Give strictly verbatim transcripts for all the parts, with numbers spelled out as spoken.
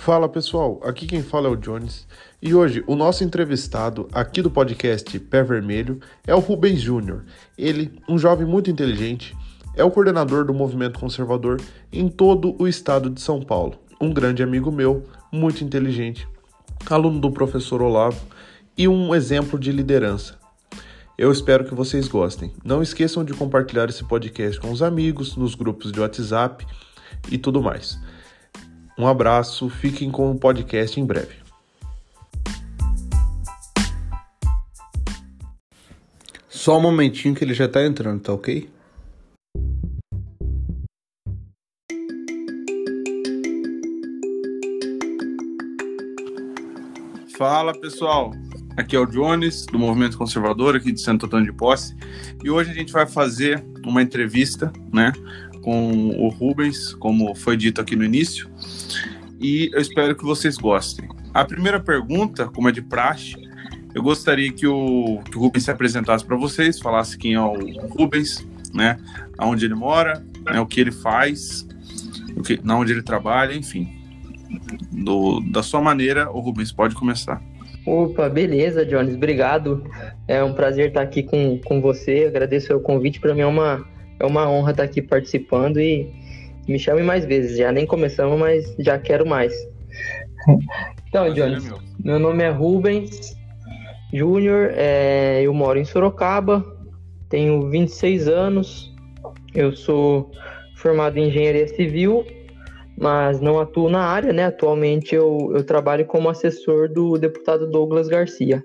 Fala pessoal, aqui quem fala é o Jones e hoje o nosso entrevistado aqui do podcast Pé Vermelho é o Rubens Júnior. Ele, um jovem muito inteligente, é o coordenador do movimento conservador em todo o estado de São Paulo. Um grande amigo meu, muito inteligente, aluno do professor Olavo e um exemplo de liderança. Eu espero que vocês gostem. Não esqueçam de compartilhar esse podcast com os amigos, nos grupos de WhatsApp e tudo mais. Um abraço, fiquem com o podcast em breve. Só um momentinho que ele já tá entrando, tá ok? Fala pessoal, aqui é o Jones, do Movimento Conservador, aqui de Santo Antônio de Posse, e hoje a gente vai fazer uma entrevista, né, com o Rubens, como foi dito aqui no início, e eu espero que vocês gostem. A primeira pergunta, como é de praxe, eu gostaria que o, que o Rubens se apresentasse para vocês, falasse quem é o Rubens, né, aonde ele mora, né, o que ele faz, o que, onde ele trabalha, enfim. Do, da sua maneira, o Rubens pode começar. Opa, beleza, Jones, obrigado. É um prazer estar aqui com, com você, agradeço o convite, para mim é uma, é uma honra estar aqui participando e me chame mais vezes, já nem começamos, mas já quero mais. Então, Jones, meu. meu nome é Rubens Júnior, é, eu moro em Sorocaba, tenho vinte e seis anos, eu sou formado em Engenharia Civil, mas não atuo na área, né? Atualmente eu, eu trabalho como assessor do deputado Douglas Garcia.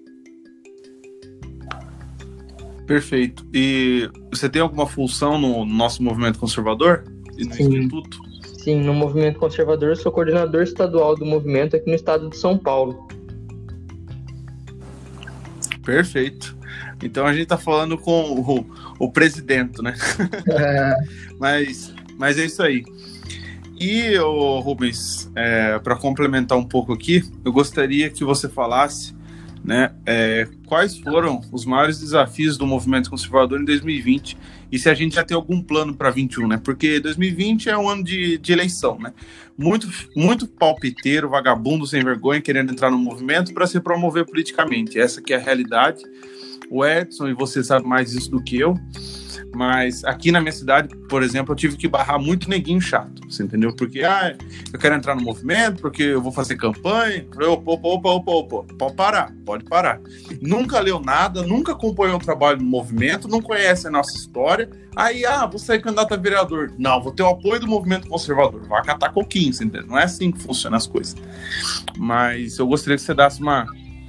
Perfeito. E você tem alguma função no nosso movimento conservador e no Sim. Instituto? Sim, no movimento conservador eu sou coordenador estadual do movimento aqui no estado de São Paulo. Perfeito. Então a gente está falando com o, o presidente, né? É. mas, mas é isso aí. E, ô, Rubens, é, para complementar um pouco aqui, eu gostaria que você falasse, né, é, quais foram os maiores desafios do movimento conservador em dois mil e vinte e se a gente já tem algum plano para vinte e um, né? Porque dois mil e vinte é um ano de, de eleição, né? Muito, muito palpiteiro, vagabundo, sem vergonha, querendo entrar no movimento para se promover politicamente. Essa que é a realidade. O Edson, e você sabe mais isso do que eu, mas aqui na minha cidade, por exemplo, eu tive que barrar muito neguinho chato, você entendeu? Porque, ah, eu quero entrar no movimento, porque eu vou fazer campanha. Opa, opa, opa, opa, opa, pode parar, pode parar. Nunca leu nada, nunca acompanhou o trabalho do movimento, não conhece a nossa história. Aí, ah, vou sair candidato a vereador. Não, vou ter o apoio do movimento conservador, vai catar coquinho, você entendeu? Não é assim que funcionam as coisas. Mas eu gostaria que você desse uma,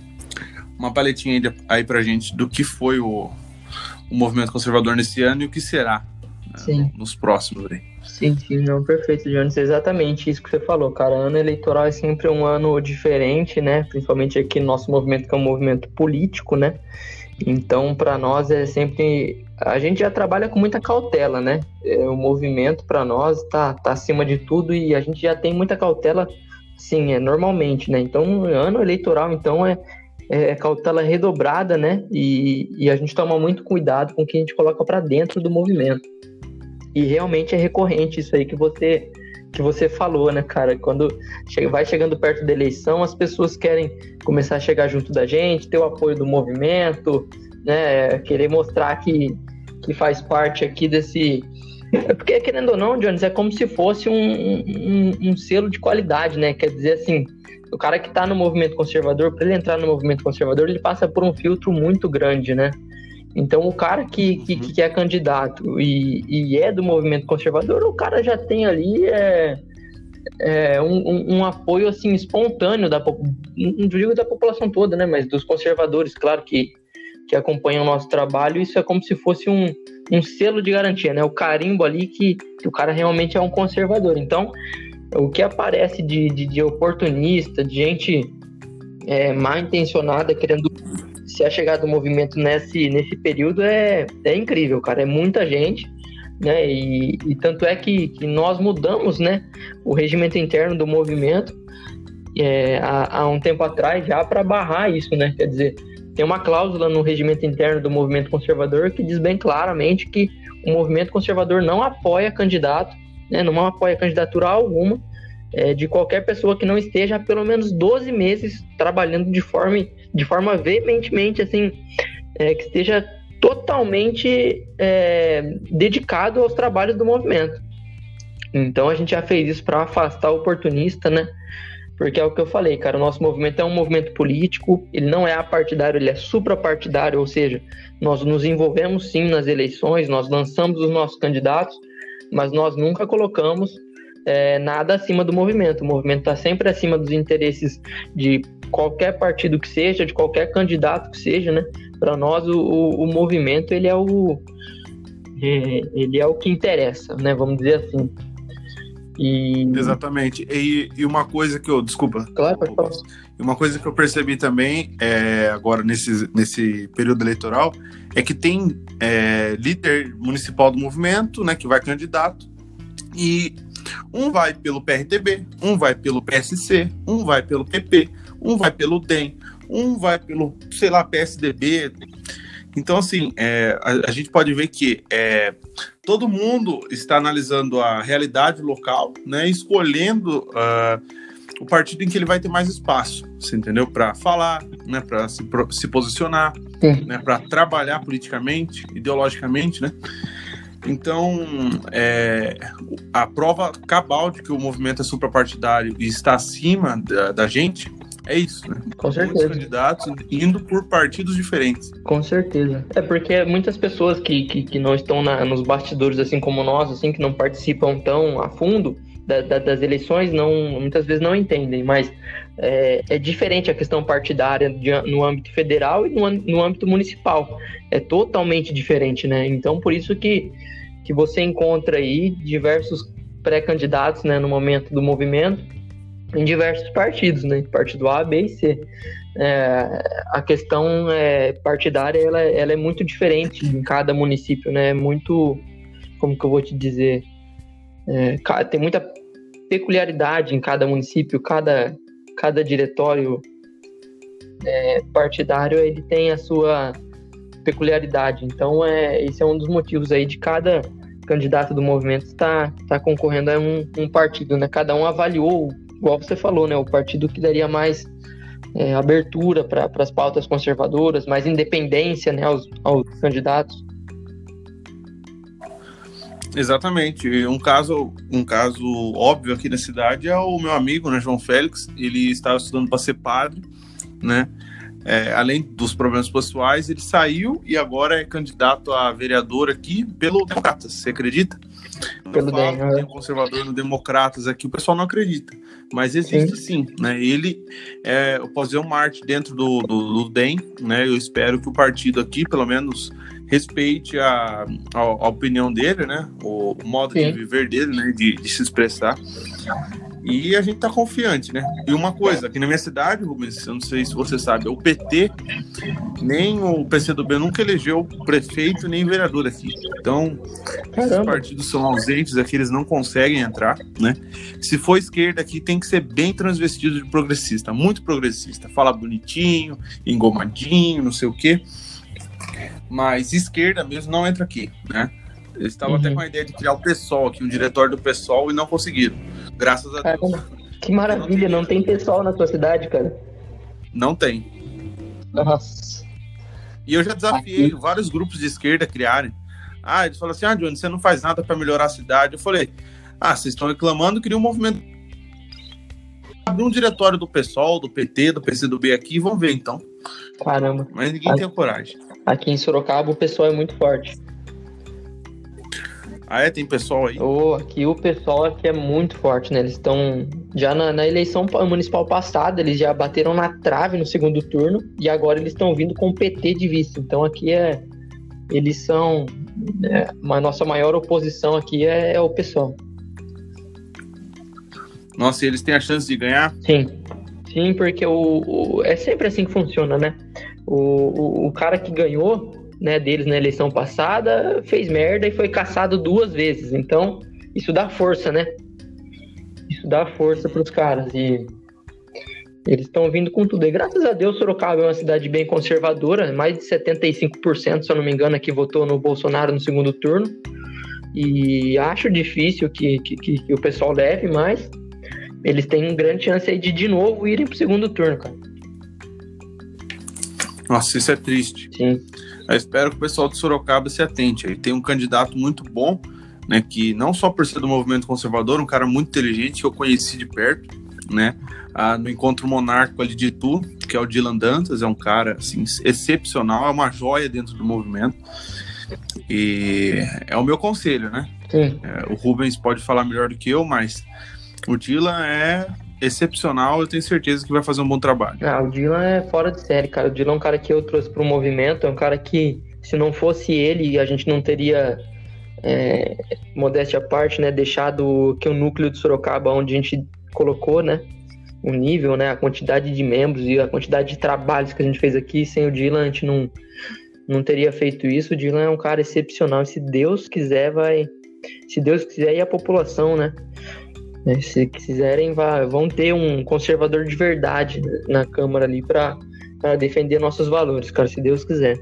uma paletinha aí, aí pra gente do que foi o o movimento conservador nesse ano e o que será, né, nos próximos aí. Sim, sim, não, perfeito, Jones, exatamente isso que você falou, cara, ano eleitoral é sempre um ano diferente, né, principalmente aqui no nosso movimento, que é um movimento político, né, então para nós é sempre, a gente já trabalha com muita cautela, né, é, o movimento para nós tá, tá acima de tudo e a gente já tem muita cautela, sim, é normalmente, né, então ano eleitoral, então é É cautela redobrada, né? E, e a gente toma muito cuidado com o que a gente coloca para dentro do movimento. E realmente é recorrente isso aí que você, que você falou, né, cara? Quando chega, vai chegando perto da eleição, as pessoas querem começar a chegar junto da gente, ter o apoio do movimento, né? Querer mostrar que, que faz parte aqui desse... É porque, querendo ou não, Jones, é como se fosse um, um, um selo de qualidade, né? Quer dizer assim... O cara que está no movimento conservador, para ele entrar no movimento conservador, ele passa por um filtro muito grande, né? Então, o cara que, que, que é candidato e, e é do movimento conservador, o cara já tem ali é, é, um, um, um apoio, assim, espontâneo, da, não digo da população toda, né? Mas dos conservadores, claro, que, que acompanham o nosso trabalho. Isso é como se fosse um, um selo de garantia, né? O carimbo ali que, que o cara realmente é um conservador. Então... O que aparece de, de, de oportunista, de gente é, mal intencionada querendo se achegar do movimento nesse, nesse período é, é incrível, cara. É muita gente, né? E, e tanto é que, que nós mudamos, né, o regimento interno do movimento é, há, há um tempo atrás já para barrar isso, né? Quer dizer, tem uma cláusula no regimento interno do movimento conservador que diz bem claramente que o movimento conservador não apoia candidato, né, não apoia candidatura alguma é, de qualquer pessoa que não esteja há pelo menos doze meses trabalhando de forma, de forma veementemente, assim, é, que esteja totalmente é, dedicado aos trabalhos do movimento. Então a gente já fez isso para afastar o oportunista, né? Porque é o que eu falei, cara, o nosso movimento é um movimento político, ele não é apartidário, ele é suprapartidário, ou seja, nós nos envolvemos sim nas eleições, nós lançamos os nossos candidatos, mas nós nunca colocamos é, nada acima do movimento. O movimento está sempre acima dos interesses de qualquer partido que seja, de qualquer candidato que seja, né? Para nós, o, o, o movimento, ele é o, é, ele é o que interessa, né? Vamos dizer assim. E... Exatamente. E, e uma coisa que eu... Desculpa. Claro, pode falar. E uma coisa que eu percebi também, é, agora nesse, nesse período eleitoral, é que tem é, líder municipal do movimento, né, que vai candidato, e um vai pelo P R T B, um vai pelo P S C, um vai pelo P P, um vai pelo D E M, um vai pelo, sei lá, P S D B. Então, assim, é, a, a gente pode ver que é, todo mundo está analisando a realidade local, né, escolhendo uh, o partido em que ele vai ter mais espaço, você entendeu? Para falar, né, para se, se posicionar, né, para trabalhar politicamente, ideologicamente, né? Então, é, a prova cabal de que o movimento é suprapartidário e está acima da, da gente é isso, né? Com certeza. Muitos candidatos indo por partidos diferentes. Com certeza. É porque muitas pessoas que, que, que não estão na, nos bastidores, assim como nós, assim, que não participam tão a fundo da, da, das eleições, não, muitas vezes não entendem, mas é, é diferente a questão partidária de, no âmbito federal e no, no âmbito municipal. É totalmente diferente, né? Então, por isso que, que você encontra aí diversos pré-candidatos, né, no momento do movimento, em diversos partidos, né? Partido A, B e C. É, a questão é, partidária, ela, ela é muito diferente em cada município, né? Muito, como que eu vou te dizer? É, tem muita peculiaridade em cada município, cada, cada diretório é, partidário, ele tem a sua peculiaridade. Então, é, esse é um dos motivos aí de cada candidato do movimento estar tá, tá concorrendo a um, um partido, né? Cada um avaliou, igual você falou, né? O partido que daria mais é, abertura para as pautas conservadoras, mais independência, né, aos, aos candidatos. Exatamente. Um caso, um caso óbvio aqui na cidade é o meu amigo, né, João Félix. Ele estava estudando para ser padre, né? É, além dos problemas pessoais, ele saiu e agora é candidato a vereador aqui pelo Democratas, você acredita? Pelo D E M, tem um conservador no Democratas aqui, o pessoal não acredita, mas existe sim, sim, né? Ele, é, eu posso dizer, uma arte dentro do, do, do D E M, né? Eu espero que o partido aqui, pelo menos, respeite a, a, a opinião dele, né? O, o modo sim. de viver dele, né? De, de se expressar. E a gente tá confiante, né? E uma coisa, aqui na minha cidade, Rubens, eu não sei se você sabe, o P T, nem o P C do B nunca elegeu prefeito nem vereador aqui. Então, Caramba. Esses partidos são ausentes aqui, eles não conseguem entrar, né? Se for esquerda aqui, tem que ser bem transvestido de progressista, muito progressista. Fala bonitinho, engomadinho, não sei o quê. Mas esquerda mesmo não entra aqui, né? Eles estavam uhum. até com a ideia de criar o PSOL aqui, um diretório do PSOL, e não conseguiram. Graças a Deus. Caramba, que maravilha, não tem, não tem PSOL na sua cidade, cara? Não tem. Nossa. E eu já desafiei aqui vários grupos de esquerda a criarem. Ah, eles falaram assim, ah, Johnny, você não faz nada para melhorar a cidade. Eu falei, ah, vocês estão reclamando, cria um movimento. Abre um diretório do PSOL, do P T, do P C do B aqui, vamos ver então. Caramba. Mas ninguém aqui, tem coragem. Aqui em Sorocaba o pessoal é muito forte. Ah, é? Tem pessoal aí? Oh, aqui o pessoal aqui é muito forte, né? Eles estão... Já na, na eleição municipal passada, eles já bateram na trave no segundo turno e agora eles estão vindo com o P T de vice. Então aqui é... Eles são... É, a nossa maior oposição aqui é, é o pessoal. Nossa, e eles têm a chance de ganhar? Sim. Sim, porque o, o, é sempre assim que funciona, né? O, o, o cara que ganhou... né, deles na eleição passada, fez merda e foi caçado duas vezes. Então, isso dá força, né? Isso dá força para os caras. E eles estão vindo com tudo. E graças a Deus, Sorocaba é uma cidade bem conservadora. Mais de setenta e cinco por cento, se eu não me engano, aqui votou no Bolsonaro no segundo turno. E acho difícil que, que, que o pessoal leve, mas eles têm grande chance aí de de novo irem pro segundo turno, cara. Nossa, isso é triste. Sim. Eu espero que o pessoal de Sorocaba se atente. Ele tem um candidato muito bom, né, que não só por ser do movimento conservador, um cara muito inteligente que eu conheci de perto, né, ah, no Encontro Monárquico ali de Itu, que é o Dylan Dantas, é um cara assim, excepcional, é uma joia dentro do movimento. E é o meu conselho, né? Sim. É, o Rubens pode falar melhor do que eu, mas o Dylan é excepcional, eu tenho certeza que vai fazer um bom trabalho. Ah, o Dylan é fora de série, cara. O Dylan é um cara que eu trouxe pro movimento, é um cara que, se não fosse ele, a gente não teria, é, modéstia à parte, né, deixado que o núcleo de Sorocaba, onde a gente colocou, né, o nível, né, a quantidade de membros e a quantidade de trabalhos que a gente fez aqui. Sem o Dylan, a gente não, não teria feito isso. O Dylan é um cara excepcional, e se Deus quiser, vai... Se Deus quiser, e a população, né? Se quiserem, vai, vão ter um conservador de verdade na Câmara ali para defender nossos valores, cara, se Deus quiser.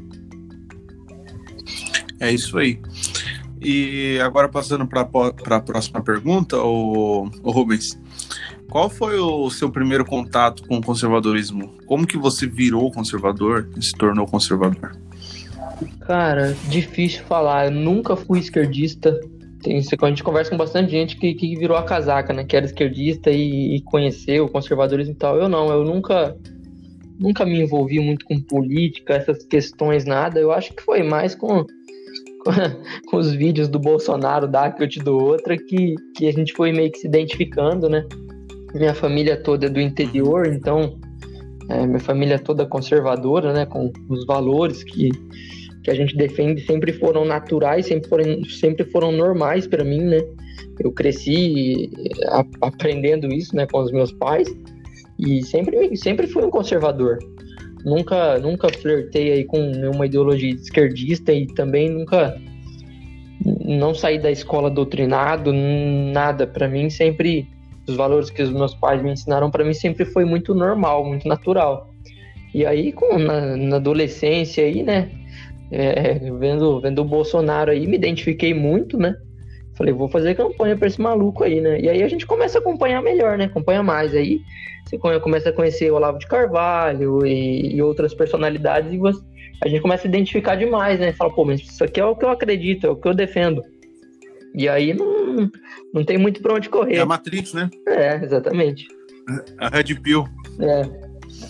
É isso aí. E agora, passando para a próxima pergunta, o, o Rubens, qual foi o seu primeiro contato com o conservadorismo? Como que você virou conservador e se tornou conservador? Cara, difícil falar. Eu nunca fui esquerdista. Tem, a gente conversa com bastante gente que, que virou a casaca, né? Que era esquerdista e, e conheceu o conservadorismo e tal. Eu não, eu nunca, nunca me envolvi muito com política, essas questões, nada. Eu acho que foi mais com, com, com os vídeos do Bolsonaro, dá que eu te dou outra, que, que a gente foi meio que se identificando, né? Minha família toda é do interior, então é, minha família toda conservadora, né? Com os valores que... que a gente defende sempre foram naturais, sempre foram, sempre foram normais para mim, né? Eu cresci a, aprendendo isso, né, com os meus pais, e sempre, sempre fui um conservador. Nunca, nunca flertei aí com uma ideologia esquerdista e também nunca não saí da escola doutrinado, nada. Para mim sempre, os valores que os meus pais me ensinaram para mim sempre foi muito normal, muito natural. E aí, com, na, na adolescência aí, né, É, vendo, vendo o Bolsonaro aí, me identifiquei muito, né? Falei, vou fazer campanha pra esse maluco aí, né? E aí a gente começa a acompanhar melhor, né? Acompanha mais. Aí você começa a conhecer o Olavo de Carvalho e, e outras personalidades, e você, a gente começa a identificar demais, né? Fala, pô, mas isso aqui é o que eu acredito, é o que eu defendo. E aí não, não tem muito pra onde correr. É a Matrix, né? É, exatamente. A Red Pill. É.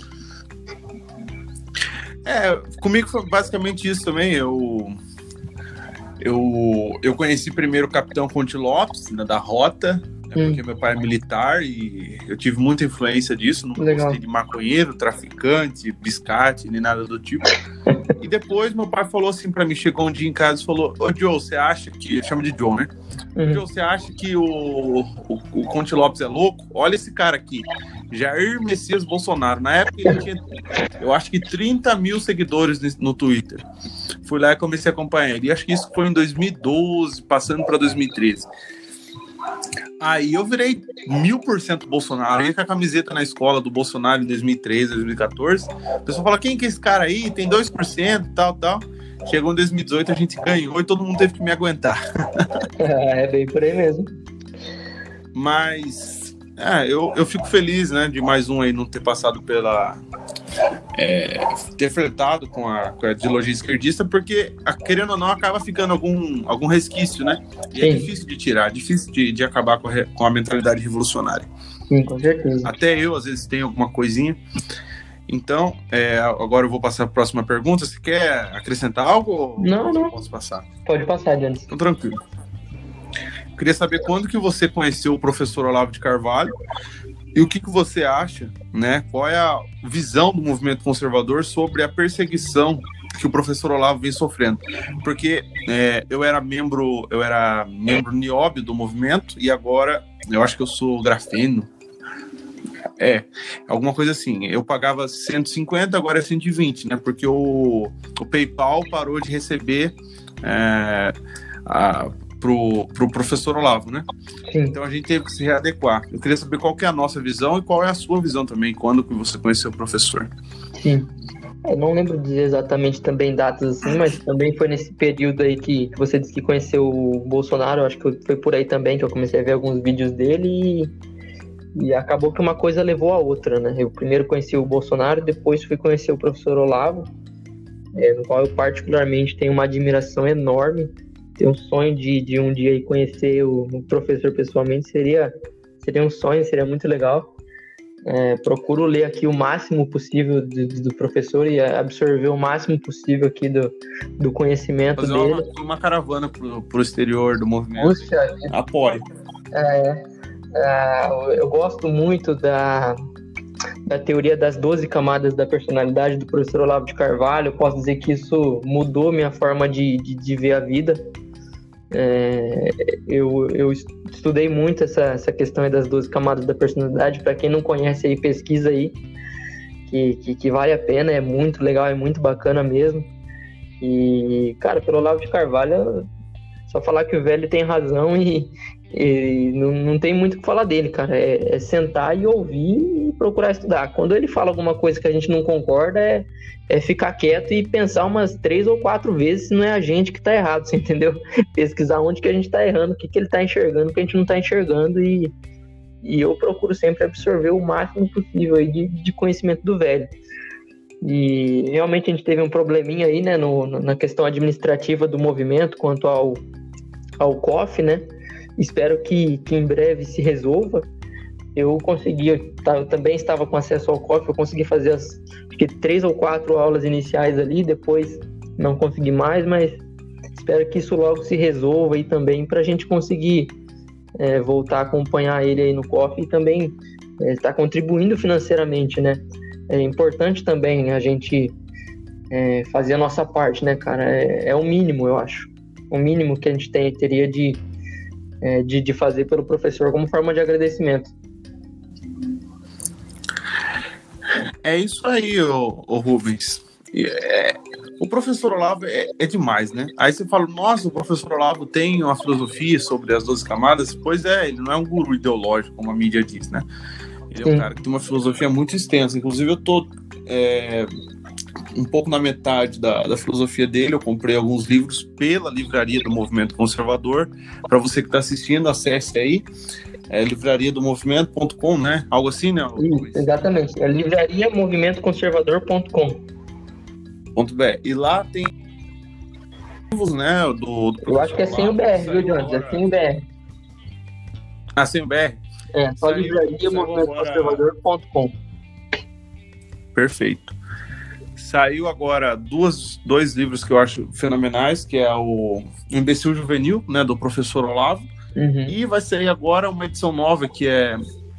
É, comigo foi basicamente isso também. Eu, eu, eu conheci primeiro o Capitão Conte Lopes, né, da Rota, né, hum. porque meu pai é militar e eu tive muita influência disso. Não Legal. Gostei de maconheiro, traficante, biscate, nem nada do tipo. E depois meu pai falou assim pra mim, chegou um dia em casa e falou: ô Joe, você acha que... Eu chamo de Joe, né? Uhum. Joe, você acha que o, o, o Conte Lopes é louco? Olha esse cara aqui, Jair Messias Bolsonaro. Na época ele tinha, eu acho que trinta mil seguidores no Twitter. Fui lá e comecei a acompanhar ele. E acho que isso foi em dois mil e doze, passando para dois mil e treze. Aí eu virei mil por cento Bolsonaro. Aí com a camiseta na escola do Bolsonaro em dois mil e treze, dois mil e catorze. O pessoal fala, quem que é esse cara aí? Tem dois por cento, tal, tal. Chegou em dois mil e dezoito, a gente ganhou e todo mundo teve que me aguentar. É bem por aí mesmo. Mas é, eu, eu fico feliz, né, de mais um aí não ter passado pela... É, ter flertado com a, com a ideologia esquerdista, porque, querendo ou não, acaba ficando algum, algum resquício, né? E Sim. é difícil de tirar, difícil de, de acabar com a, com a mentalidade revolucionária. Sim, com certeza. Até eu, às vezes, tenho alguma coisinha. Então, é, agora eu vou passar para a próxima pergunta. Você quer acrescentar algo? Não, ou não. Posso passar? Pode passar, Diante. Então, tranquilo. Queria saber quando que você conheceu o professor Olavo de Carvalho e o que, que você acha, né? Qual é a visão do movimento conservador sobre a perseguição que o professor Olavo vem sofrendo? Porque é, eu era membro, eu era membro nióbio do movimento e agora eu acho que eu sou grafeno. É, alguma coisa assim. Eu pagava cento e cinquenta, agora é cento e vinte, né? Porque o, o PayPal parou de receber é, a, pro, pro professor Olavo, né? Sim. Então a gente teve que se readequar. Eu queria saber qual que é a nossa visão e qual é a sua visão também, quando que você conheceu o professor. Sim. Eu não lembro de dizer exatamente também datas assim, mas também foi nesse período aí que, que você disse que conheceu o Bolsonaro. Eu acho que foi por aí também que eu comecei a ver alguns vídeos dele e E acabou que uma coisa levou a outra, né? Eu primeiro conheci o Bolsonaro, depois fui conhecer o professor Olavo, é, no qual eu particularmente tenho uma admiração enorme. Tenho um sonho de, de um dia ir conhecer o, o professor pessoalmente, seria, seria um sonho, seria muito legal. É, procuro ler aqui o máximo possível do, do professor e absorver o máximo possível aqui do, do conhecimento Fazer dele. Uma, uma caravana pro, pro exterior do movimento. Puxa, apoio. É, é, eu gosto muito da, da teoria das doze camadas da personalidade do professor Olavo de Carvalho. Eu posso dizer que isso mudou minha forma de, de, de ver a vida. É, eu, eu estudei muito essa, essa questão aí das doze camadas da personalidade. Para quem não conhece aí, pesquisa aí, que, que, que vale a pena, é muito legal, é muito bacana mesmo. E, cara, pelo Olavo de Carvalho, só falar que o velho tem razão e, e não, não tem muito o que falar dele, cara. É, é sentar e ouvir e procurar estudar. Quando ele fala alguma coisa que a gente não concorda, é, é ficar quieto e pensar umas três ou quatro vezes se não é a gente que tá errado, você entendeu? Pesquisar onde que a gente tá errando, o que, que ele tá enxergando, o que a gente não tá enxergando, e, e eu procuro sempre absorver o máximo possível aí de, de conhecimento do velho. E realmente a gente teve um probleminha aí, né, no, na questão administrativa do movimento quanto ao, ao C O F, né? Espero que, que em breve se resolva. Eu consegui, eu, eu também estava com acesso ao C O F, eu consegui fazer as acho que três ou quatro aulas iniciais ali, depois não consegui mais, mas espero que isso logo se resolva aí também, para a gente conseguir é, voltar a acompanhar ele aí no C O F e também é, estar contribuindo financeiramente, né? É importante também a gente é, fazer a nossa parte, né, cara? É, é o mínimo, eu acho. O mínimo que a gente tem, teria de, é, de, de fazer pelo professor como forma de agradecimento. É isso aí, ô, ô Rubens. É, o professor Olavo é, é demais, né? Aí você fala, nossa, o professor Olavo tem uma filosofia sobre as doze camadas. Pois é, ele não é um guru ideológico, como a mídia diz, né? Ele é um Sim. cara que tem uma filosofia muito extensa. Inclusive, eu tô é, um pouco na metade da, da filosofia dele. Eu comprei alguns livros pela livraria do Movimento Conservador. Para você que está assistindo, acesse aí. É livraria do movimento ponto com, né? Algo assim, né? Isso, exatamente. É livraria movimento conservador ponto com. E lá tem livros, né? Do, do eu acho que é sem o B R, viu, Jones? É sem o B R. Ah, sem o B R? É, só livraria movimento conservador ponto com. Perfeito. Saiu agora duas, dois livros que eu acho fenomenais, que é o Imbecil Juvenil, né, do professor Olavo, uhum. E vai sair agora uma edição nova, que é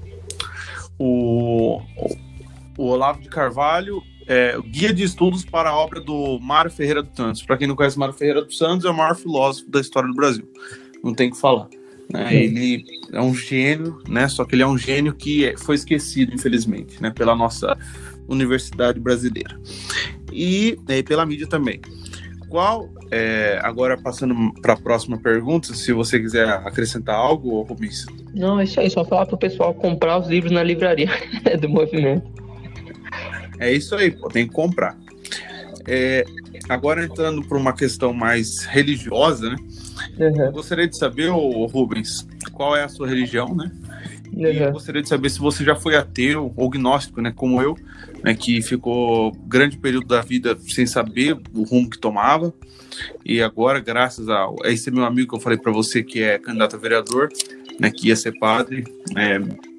o, o Olavo de Carvalho, é, o Guia de Estudos para a obra do Mário Ferreira dos Santos. Para quem não conhece, Mário Ferreira dos Santos é o maior filósofo da história do Brasil. Não tem o que falar. Né? Ele é um gênio, né? Só que ele é um gênio que foi esquecido, infelizmente, né? Pela nossa universidade brasileira e, e pela mídia também. Qual, é, agora passando para a próxima pergunta, se você quiser acrescentar algo, Rubens. Não, é isso aí, só falar para o pessoal comprar os livros na livraria do movimento. É isso aí, pô, tem que comprar. É, agora entrando para uma questão mais religiosa, né? Uhum. Eu gostaria de saber, ô, Rubens, qual é a sua religião, né? Uhum. E eu gostaria de saber se você já foi ateu ou gnóstico, né? Como eu, né? Que ficou grande período da vida sem saber o rumo que tomava. E agora, graças a, a esse meu amigo que eu falei para você, que é candidato a vereador, né? Que ia ser padre, é,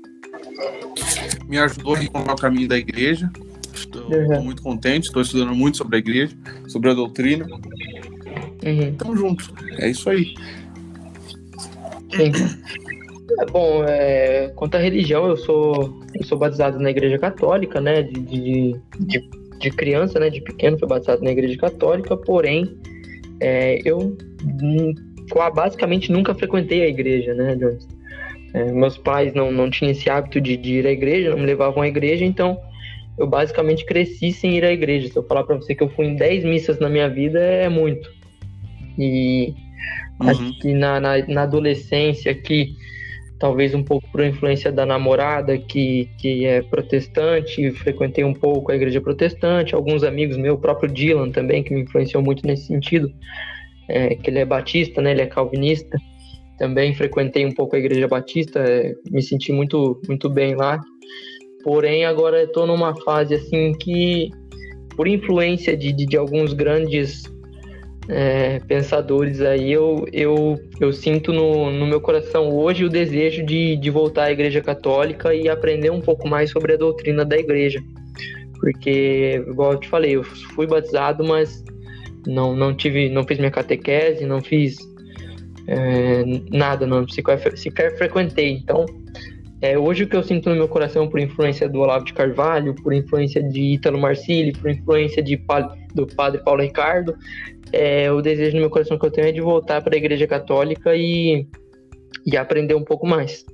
me ajudou a encontrar o caminho da igreja. Estou uhum. muito contente, estou estudando muito sobre a igreja, sobre a doutrina. Uhum. Tamo junto, é isso aí. Sim. É, bom, é, quanto à religião, eu sou, eu sou batizado na igreja católica, né, de, de, de, de criança, né, de pequeno fui batizado na igreja católica, porém, é, eu basicamente nunca frequentei a igreja, né, Jones? É, meus pais não, não tinham esse hábito de, de ir à igreja, não me levavam à igreja, então eu basicamente cresci sem ir à igreja. Se eu falar pra você que eu fui em dez missas na minha vida, é muito. E uhum. acho que na, na, na adolescência, que talvez um pouco por influência da namorada, que, que é protestante, frequentei um pouco a igreja protestante, alguns amigos meus, o próprio Dylan também, que me influenciou muito nesse sentido, é, que ele é batista, né, ele é calvinista, também frequentei um pouco a Igreja Batista, é, me senti muito, muito bem lá. Porém, agora estou numa fase assim que, por influência de, de, de alguns grandes é, pensadores aí, eu, eu, eu sinto no, no meu coração hoje o desejo de, de voltar à Igreja Católica e aprender um pouco mais sobre a doutrina da Igreja. Porque, igual eu te falei, eu fui batizado, mas não, não, tive, não fiz minha catequese, não fiz é, nada, não sequer, sequer frequentei. Então, é, hoje o que eu sinto no meu coração, por influência do Olavo de Carvalho, por influência de Ítalo Marcilli, por influência de, do padre Paulo Ricardo, é, o desejo no meu coração que eu tenho é de voltar para a Igreja Católica e, e aprender um pouco mais.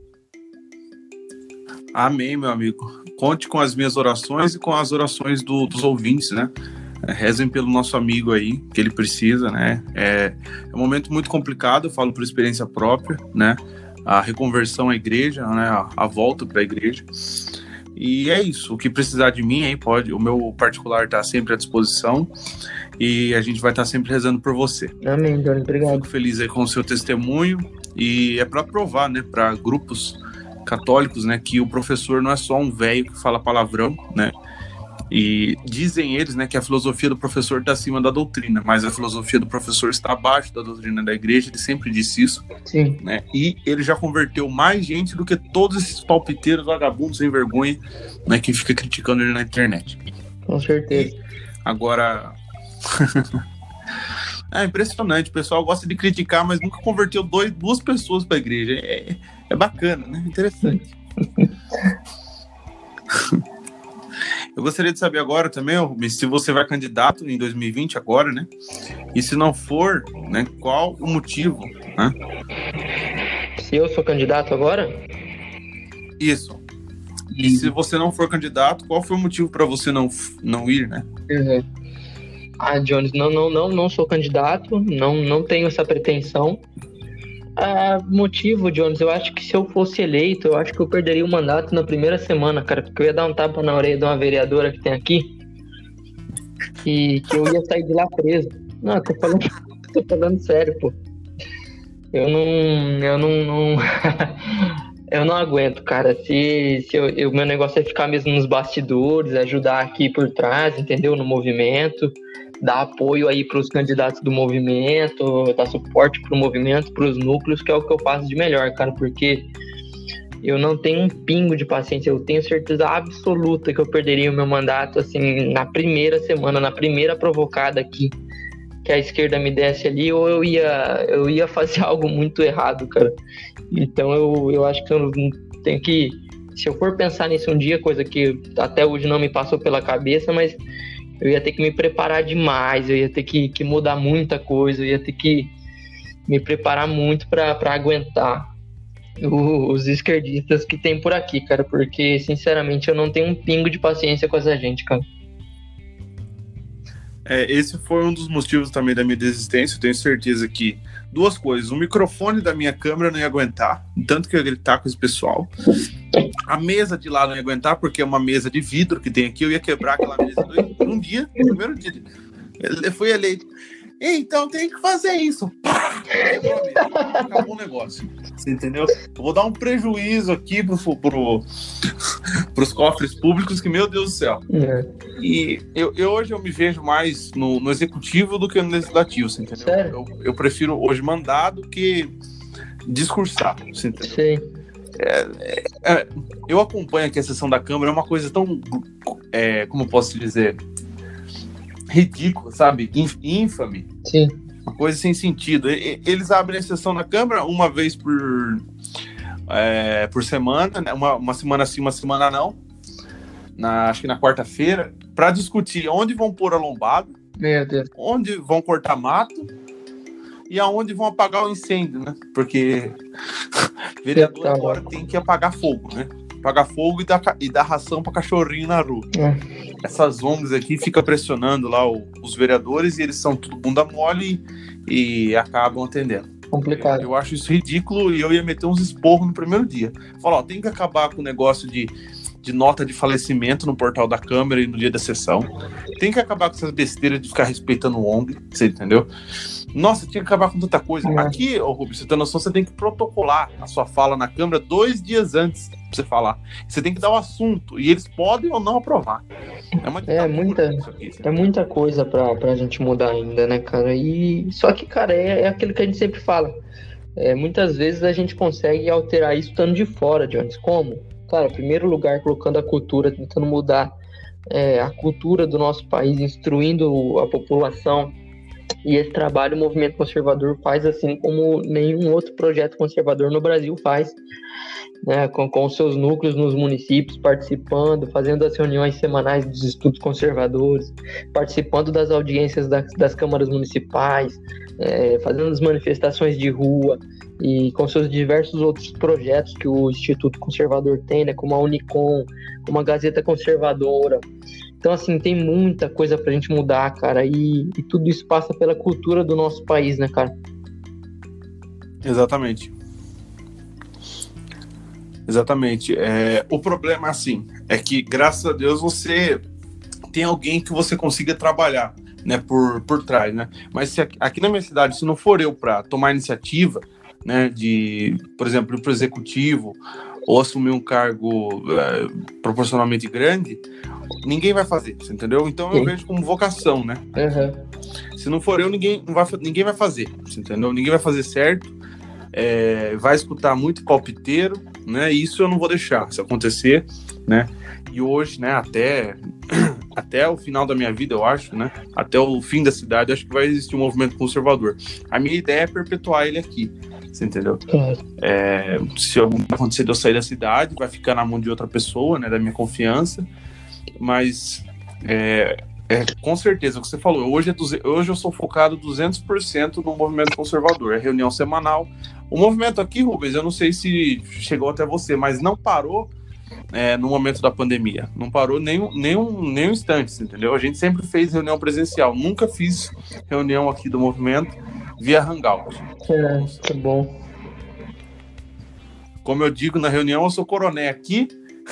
Amém, meu amigo. Conte com as minhas orações e com as orações do, dos ouvintes, né? Rezem pelo nosso amigo aí, que ele precisa, né? É, é um momento muito complicado, eu falo por experiência própria, né? A reconversão à igreja, né? A, a volta para a igreja. E é isso. O que precisar de mim aí pode. O meu particular está sempre à disposição e a gente vai estar sempre rezando por você. Amém, Johnny. Obrigado. Fico feliz aí com o seu testemunho e é para provar, né? Para grupos católicos, né? Que o professor não é só um velho que fala palavrão, né? E dizem eles, né, que a filosofia do professor está acima da doutrina, mas a filosofia do professor está abaixo da doutrina da igreja, ele sempre disse isso. Sim. Né, e ele já converteu mais gente do que todos esses palpiteiros, vagabundos sem vergonha, né, que fica criticando ele na internet. Com certeza. E agora... é impressionante, o pessoal gosta de criticar, mas nunca converteu dois, duas pessoas para a igreja. É, é bacana, né? Interessante. Eu gostaria de saber agora também, se você vai candidato em dois mil e vinte agora, né? E se não for, né, qual o motivo, né? Se eu sou candidato agora? Isso. E se você não for candidato, qual foi o motivo para você não, não ir, né? Uhum. Ah, Jones, não, não, não, não sou candidato, não, não tenho essa pretensão. Ah, motivo, Jones, eu acho que se eu fosse eleito, eu acho que eu perderia o mandato na primeira semana, cara, porque eu ia dar um tapa na orelha de uma vereadora que tem aqui e que eu ia sair de lá preso. Não, tô falando, tô falando sério, pô. Eu não, eu não, não eu não aguento, cara. Se, se eu, eu, meu negócio é ficar mesmo nos bastidores, ajudar aqui por trás, entendeu? No movimento, dar apoio aí para os candidatos do movimento, dar suporte para o movimento, para os núcleos, que é o que eu faço de melhor, cara, porque eu não tenho um pingo de paciência, eu tenho certeza absoluta que eu perderia o meu mandato, assim, na primeira semana, na primeira provocada aqui, que a esquerda me desse ali, ou eu ia, eu ia fazer algo muito errado, cara. Então eu, eu acho que eu tenho que, se eu for pensar nisso um dia, coisa que até hoje não me passou pela cabeça, mas eu ia ter que me preparar demais, eu ia ter que, que mudar muita coisa, eu ia ter que me preparar muito para aguentar o, os esquerdistas que tem por aqui, cara, porque, sinceramente, eu não tenho um pingo de paciência com essa gente, cara. É, esse foi um dos motivos também da minha desistência. Eu tenho certeza que duas coisas: o microfone da minha câmera não ia aguentar, tanto que eu ia gritar com esse pessoal. A mesa de lá não ia aguentar, porque é uma mesa de vidro que tem aqui. Eu ia quebrar aquela mesa um dia, no primeiro dia. Eu fui eleito. Então tem que fazer isso. Pá! Acabou o negócio. Você entendeu? Eu vou dar um prejuízo aqui pro, pro, pros cofres públicos, que, meu Deus do céu. É. E eu, eu hoje eu me vejo mais no, no executivo do que no legislativo, você entendeu? Sério? Eu, eu prefiro hoje mandar do que discursar, você entendeu? Sim. É, é, é, eu acompanho aqui a sessão da Câmara, é uma coisa tão, é, como eu posso dizer, ridícula, sabe? Ínfame. Sim. Uma coisa sem sentido. Eles abrem a sessão da Câmara uma vez por, é, por semana, né? uma, uma semana sim, uma semana não, na, acho que na quarta-feira, para discutir onde vão pôr a lombada, Meu Deus. onde vão cortar mato e aonde vão apagar o incêndio, né? Porque vereador Tá agora tem que apagar fogo, né? Apagar fogo e dar, e dar ração para cachorrinho na rua. É. Essas O N Gs aqui ficam pressionando lá o, os vereadores e eles são tudo bunda mole e, e acabam atendendo. Complicado. Eu, eu acho isso ridículo e eu ia meter uns esporros no primeiro dia. Falar, ó, tem que acabar com o negócio de, de nota de falecimento no portal da Câmara e no dia da sessão. Tem que acabar com essas besteiras de ficar respeitando o O N G, você entendeu? Nossa, tinha que acabar com tanta coisa. É. Aqui, ô Rubens, você tem noção, você tem que protocolar a sua fala na Câmara dois dias antes pra você falar. Você tem que dar o assunto, e eles podem ou não aprovar. É, uma é, muita, aqui, é muita coisa pra, pra gente mudar ainda, né, cara? E, só que, cara, é, é aquilo que a gente sempre fala. É, muitas vezes a gente consegue alterar isso estando de fora, Jones. Como? Claro, em primeiro lugar, colocando a cultura, tentando mudar é, a cultura do nosso país, instruindo a população. E esse trabalho o movimento conservador faz assim como nenhum outro projeto conservador no Brasil faz, né, com, com seus núcleos nos municípios, participando, fazendo as reuniões semanais dos estudos conservadores, participando das audiências das, das câmaras municipais, é, fazendo as manifestações de rua e com seus diversos outros projetos que o Instituto Conservador tem, né, como a Unicom, como a Gazeta Conservadora. Então, assim, tem muita coisa pra gente mudar, cara, e, e tudo isso passa pela cultura do nosso país, né, cara? Exatamente. Exatamente. É, o problema, assim, é que, graças a Deus, você tem alguém que você consiga trabalhar, né, por, por trás, né? Mas se aqui, aqui na minha cidade, se não for eu pra tomar iniciativa, né, de, por exemplo, ir pro executivo ou assumir um cargo é, proporcionalmente grande, ninguém vai fazer, você entendeu? Então eu Sim. vejo como vocação, né? Uhum. Se não for eu, ninguém, não vai, ninguém vai fazer, você entendeu? Ninguém vai fazer certo, é, vai escutar muito palpiteiro, né? E isso eu não vou deixar isso acontecer, né? E hoje, né, até, até o final da minha vida, eu acho, né? Até o fim da cidade, acho que vai existir um movimento conservador. A minha ideia é perpetuar ele aqui. Você entendeu? É, se algum acontecer de eu sair da cidade, vai ficar na mão de outra pessoa, né, da minha confiança, mas é, é, com certeza, o que você falou, hoje, é, hoje eu sou focado duzentos por cento no movimento conservador, é reunião semanal. O movimento aqui, Rubens, eu não sei se chegou até você, mas não parou é, no momento da pandemia, não parou nem, nem, um, nem um instante, entendeu? A gente sempre fez reunião presencial, nunca fiz reunião aqui do movimento via Hangout. É, que bom. Como eu digo na reunião, eu sou coroné aqui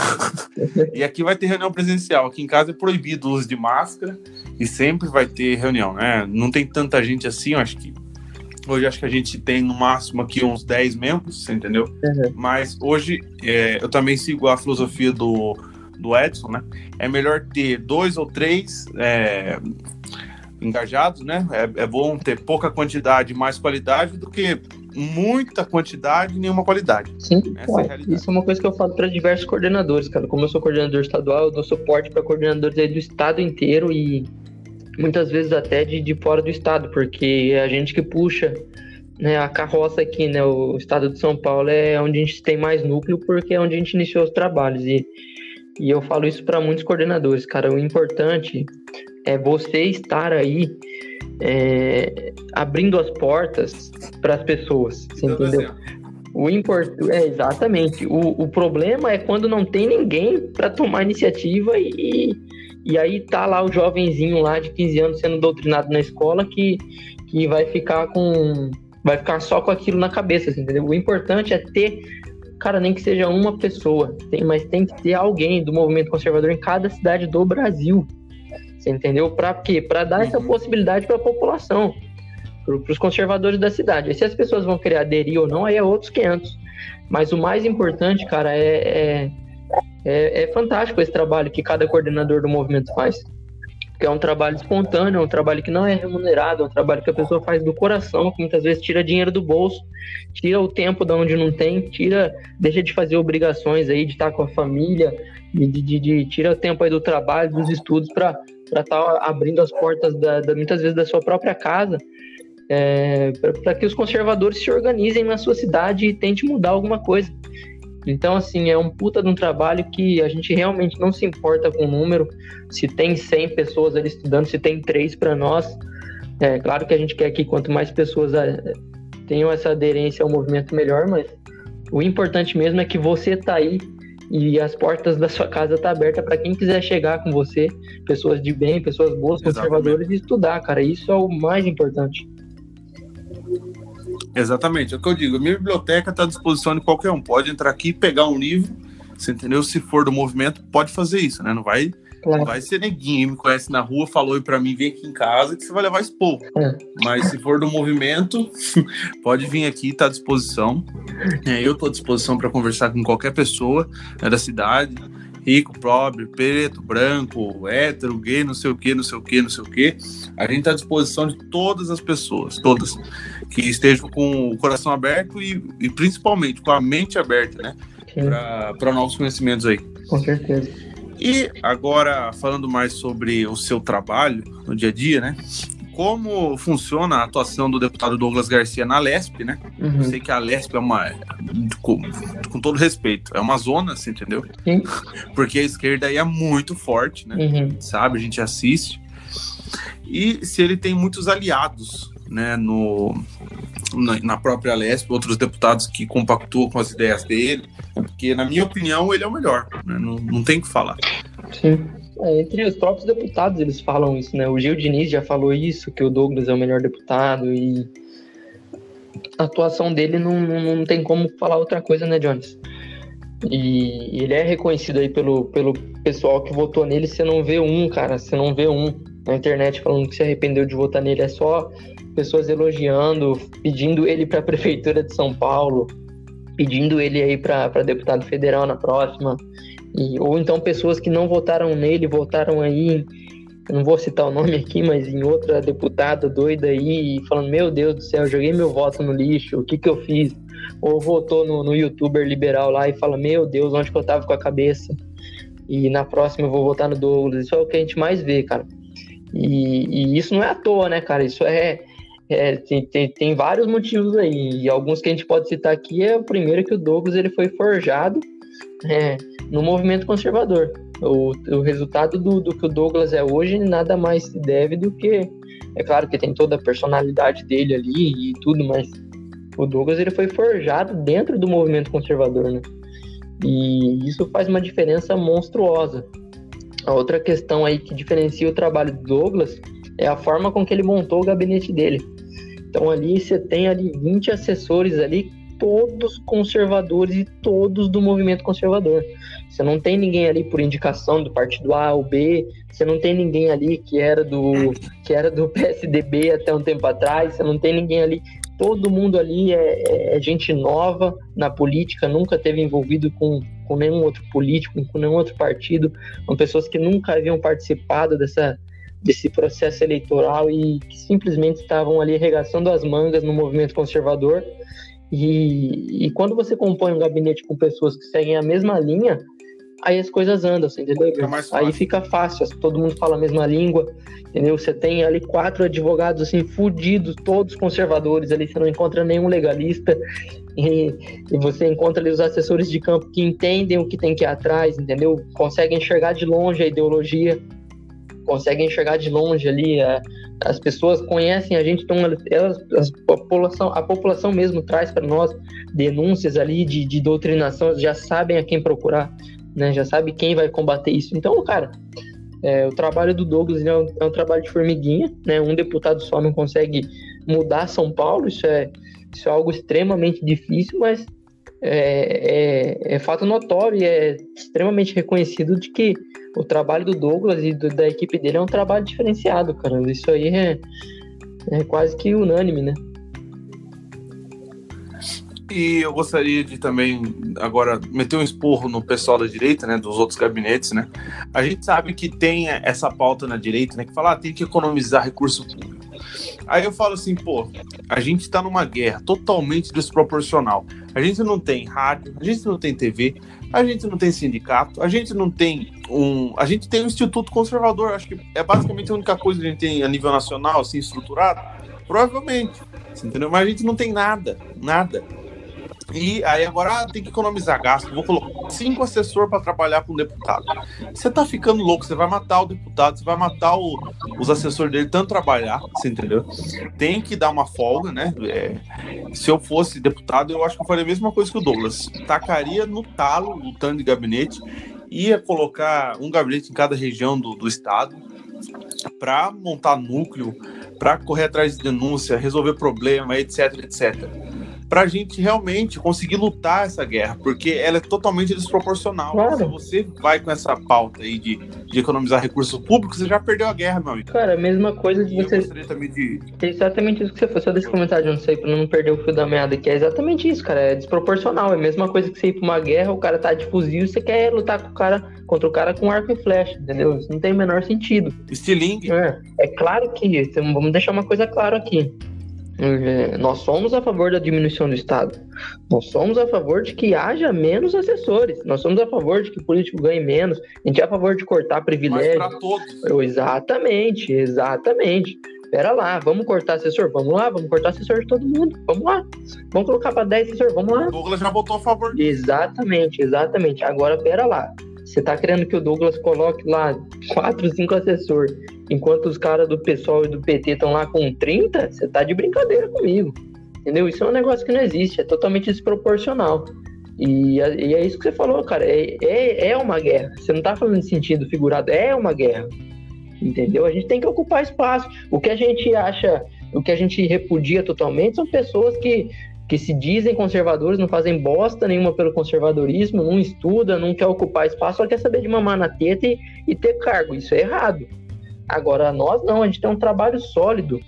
e aqui vai ter reunião presencial. Aqui em casa é proibido o uso de máscara e sempre vai ter reunião, né? Não tem tanta gente assim, eu acho que hoje acho que a gente tem no máximo aqui uns dez membros, você entendeu? Uhum. Mas hoje é, eu também sigo a filosofia do, do Edson, né? É melhor ter dois ou três é, engajados, né? É, é bom ter pouca quantidade e mais qualidade do que muita quantidade e nenhuma qualidade. Sim, claro. É isso é uma coisa que eu falo para diversos coordenadores, cara. Como eu sou coordenador estadual, eu dou suporte para coordenadores aí do estado inteiro e muitas vezes até de, de fora do estado, porque é a gente que puxa, né, a carroça aqui, né? O estado de São Paulo é onde a gente tem mais núcleo, porque é onde a gente iniciou os trabalhos. E, e eu falo isso para muitos coordenadores, cara. O importante é você estar aí é, abrindo as portas para as pessoas, você entendeu? O import... é, exatamente. O, o problema é quando não tem ninguém para tomar iniciativa e, e aí tá lá o jovenzinho lá de quinze anos sendo doutrinado na escola que, que vai ficar com vai ficar só com aquilo na cabeça, assim, entendeu? O importante é ter, cara, nem que seja uma pessoa, tem, mas tem que ter alguém do movimento conservador em cada cidade do Brasil. Você entendeu? Para quê? Para dar essa possibilidade para a população, para os conservadores da cidade. E se as pessoas vão querer aderir ou não, aí é outros quinhentos. Mas o mais importante, cara, é, é, é, é fantástico esse trabalho que cada coordenador do movimento faz. Porque é um trabalho espontâneo, é um trabalho que não é remunerado, é um trabalho que a pessoa faz do coração, que muitas vezes tira dinheiro do bolso, tira o tempo de onde não tem, tira, deixa de fazer obrigações aí, de estar com a família, de, de, de tira o tempo aí do trabalho, dos estudos, para para estar tá abrindo as portas, da, da, muitas vezes, da sua própria casa, é, para que os conservadores se organizem na sua cidade e tentem mudar alguma coisa. Então, assim, é um puta de um trabalho que a gente realmente não se importa com o número, se tem cem pessoas ali estudando, se tem três para nós. É claro que a gente quer que quanto mais pessoas tenham essa aderência ao movimento, melhor, mas o importante mesmo é que você tá aí e as portas da sua casa tá aberta para quem quiser chegar com você, pessoas de bem, pessoas boas, conservadoras, e estudar, cara. Isso é o mais importante. Exatamente, é o que eu digo. A minha biblioteca está à disposição de qualquer um. Pode entrar aqui, pegar um livro Você entendeu? Se for do movimento, pode fazer isso, né? Não vai, claro. Não vai ser neguinho, me conhece na rua, falou pra mim, vem aqui em casa que você vai levar expor. É. Mas se for do movimento, pode vir aqui, tá à disposição. É, eu tô à disposição para conversar com qualquer pessoa, né, da cidade. Rico, pobre, preto, branco, hétero, gay, não sei o que, não sei o que, não sei o que. A gente está à disposição de todas as pessoas, todas, que estejam com o coração aberto e, e principalmente com a mente aberta, né? Para novos conhecimentos aí. Com certeza. E agora, falando mais sobre o seu trabalho no dia a dia, né? Como funciona a atuação do deputado Douglas Garcia na Lesp, né? Uhum. Eu sei que a Lesp é uma, com, com todo respeito, é uma zona, você entendeu? Sim. Porque a esquerda aí é muito forte, né? Uhum. Sabe, a gente assiste. E se ele tem muitos aliados, né, no, na, na própria Lesp, outros deputados que compactuam com as ideias dele, porque, na minha opinião, ele é o melhor, né? Não, não tem o que falar. Sim. É, entre os próprios deputados eles falam isso, né? O Gil Diniz já falou isso, que o Douglas é o melhor deputado, e a atuação dele não, não, não tem como falar outra coisa, né, Jones? E ele é reconhecido aí pelo, pelo pessoal que votou nele. Você não vê um, cara, você não vê um na internet falando que se arrependeu de votar nele. É só pessoas elogiando, pedindo ele para a Prefeitura de São Paulo, pedindo ele aí para deputado federal na próxima. E, ou então pessoas que não votaram nele, votaram aí, eu não vou citar o nome aqui, mas em outra deputada doida aí, falando, meu Deus do céu, joguei meu voto no lixo, o que que eu fiz? Ou votou no, no youtuber liberal lá e fala, meu Deus, onde que eu tava com a cabeça? E na próxima eu vou votar no Douglas. Isso é o que a gente mais vê, cara. E, e isso não é à toa, né, cara? Isso é... é tem, tem, tem vários motivos aí, e alguns que a gente pode citar aqui é o primeiro, que o Douglas ele foi forjado É, no movimento conservador. O, o resultado do, do que o Douglas é hoje nada mais se deve do que... É claro que tem toda a personalidade dele ali e tudo, mas o Douglas ele foi forjado dentro do movimento conservador, né? E isso faz uma diferença monstruosa. A outra questão aí que diferencia o trabalho do Douglas é a forma com que ele montou o gabinete dele. Então ali você tem ali vinte assessores ali, todos conservadores e todos do movimento conservador. Você não tem ninguém ali por indicação do partido A ou B, você não tem ninguém ali que era do, que era do P S D B até um tempo atrás, você não tem ninguém ali. Todo mundo ali é, é gente nova na política, nunca teve envolvido com, com nenhum outro político, com nenhum outro partido, com pessoas que nunca haviam participado dessa, desse processo eleitoral e que simplesmente estavam ali arregaçando as mangas no movimento conservador. E, e quando você compõe um gabinete com pessoas que seguem a mesma linha, aí as coisas andam, você entendeu? Fica mais fácil. Aí fica fácil, todo mundo fala a mesma língua, entendeu? Você tem ali quatro advogados assim, fudidos, todos conservadores ali, você não encontra nenhum legalista, e, e você encontra ali os assessores de campo que entendem o que tem que ir atrás, entendeu? Conseguem enxergar de longe a ideologia, conseguem enxergar de longe ali, a, as pessoas conhecem a gente, então elas, a, população, a população mesmo traz para nós denúncias ali de, de doutrinação, já sabem a quem procurar, né? Já sabe quem vai combater isso. Então, cara, é, o trabalho do Douglas é um, é um trabalho de formiguinha, né? Um deputado só não consegue mudar São Paulo, isso é, isso é algo extremamente difícil, mas é, é, é fato notório e é extremamente reconhecido de que o trabalho do Douglas e do, da equipe dele é um trabalho diferenciado, cara. Isso aí é, é quase que unânime, né? E eu gostaria de também, agora, meter um esporro no pessoal da direita, né, dos outros gabinetes, né? A gente sabe que tem essa pauta na direita, né, que fala, ah, tem que economizar recurso público. Aí eu falo assim, pô, a gente tá numa guerra totalmente desproporcional. A gente não tem rádio, a gente não tem T V, a gente não tem sindicato, a gente não tem um... A gente tem um Instituto Conservador, acho que é basicamente a única coisa que a gente tem a nível nacional, assim, estruturado. Provavelmente, entendeu? Mas a gente não tem nada, nada. E aí agora ah, tem que economizar gasto, vou colocar cinco assessores para trabalhar com o deputado. Você tá ficando louco, você vai matar o deputado, você vai matar o, os assessores dele tanto trabalhar, você entendeu? Tem que dar uma folga, né? É, se eu fosse deputado, eu acho que eu faria a mesma coisa que o Douglas. Tacaria no talo, lutando de gabinete, ia colocar um gabinete em cada região do, do estado para montar núcleo, para correr atrás de denúncia, resolver problema, etc, etcétera. para a gente realmente conseguir lutar essa guerra, porque ela é totalmente desproporcional. Claro. Se você vai com essa pauta aí de, de economizar recursos públicos, você já perdeu a guerra, meu amigo. Cara, a mesma coisa de e você... Eu gostaria também de... É exatamente isso que você falou. Só deixa eu comentar de não sei, pra não perder o fio da meada aqui. É exatamente isso, cara. É desproporcional. É a mesma coisa que você ir pra uma guerra, o cara tá de fuzil e você quer lutar com o cara, contra o cara com arco e flecha, entendeu? Isso não tem o menor sentido. Estilingue. É, é claro que... Vamos deixar uma coisa clara aqui. Nós somos a favor da diminuição do Estado. Nós somos a favor de que haja menos assessores. Nós somos a favor de que o político ganhe menos. A gente é a favor de cortar privilégios. Mas para todos. Exatamente, exatamente. Pera lá, vamos cortar assessor? Vamos lá, vamos cortar assessor de todo mundo. Vamos lá. Vamos colocar para dez assessor? Vamos lá. O Douglas já votou a favor. Exatamente, exatamente. Agora, pera lá. Você tá querendo que o Douglas coloque lá quatro, cinco assessores, enquanto os caras do PSOL e do P T estão lá com trinta? Você tá de brincadeira comigo. Entendeu? Isso é um negócio que não existe, é totalmente desproporcional. E, e é isso que você falou, cara. É, é, é uma guerra. Você não tá falando em sentido figurado, é uma guerra. Entendeu? A gente tem que ocupar espaço. O que a gente acha, o que a gente repudia totalmente são pessoas que, que se dizem conservadores, não fazem bosta nenhuma pelo conservadorismo, não estuda, não quer ocupar espaço, só quer saber de mamar na teta e, e ter cargo. Isso é errado. Agora, nós não, a gente tem um trabalho sólido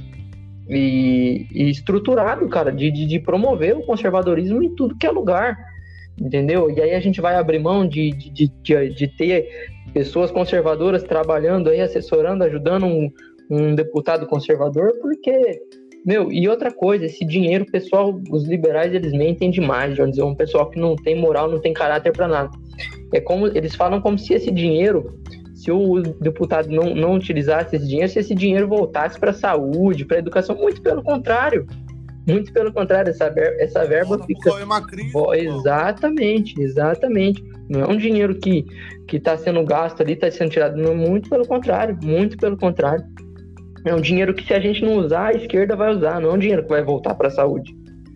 e, e estruturado, cara, de, de, de promover o conservadorismo em tudo que é lugar, entendeu? E aí a gente vai abrir mão de, de, de, de, de ter pessoas conservadoras trabalhando aí, assessorando, ajudando um, um deputado conservador, porque, meu, e outra coisa, esse dinheiro, pessoal, os liberais, eles mentem demais, vamos dizer, um pessoal que não tem moral, não tem caráter pra nada. É como, eles falam como se esse dinheiro, se o deputado não, não utilizasse esse dinheiro, se esse dinheiro voltasse para saúde, para educação, muito pelo contrário. Muito pelo contrário, essa, ver, essa verba Volta fica... Crise, Bo... Exatamente, exatamente. Não é um dinheiro que está sendo gasto ali, está sendo tirado. Não, muito pelo contrário, muito pelo contrário. É um dinheiro que, se a gente não usar, a esquerda vai usar. Não é um dinheiro que vai voltar para a saúde.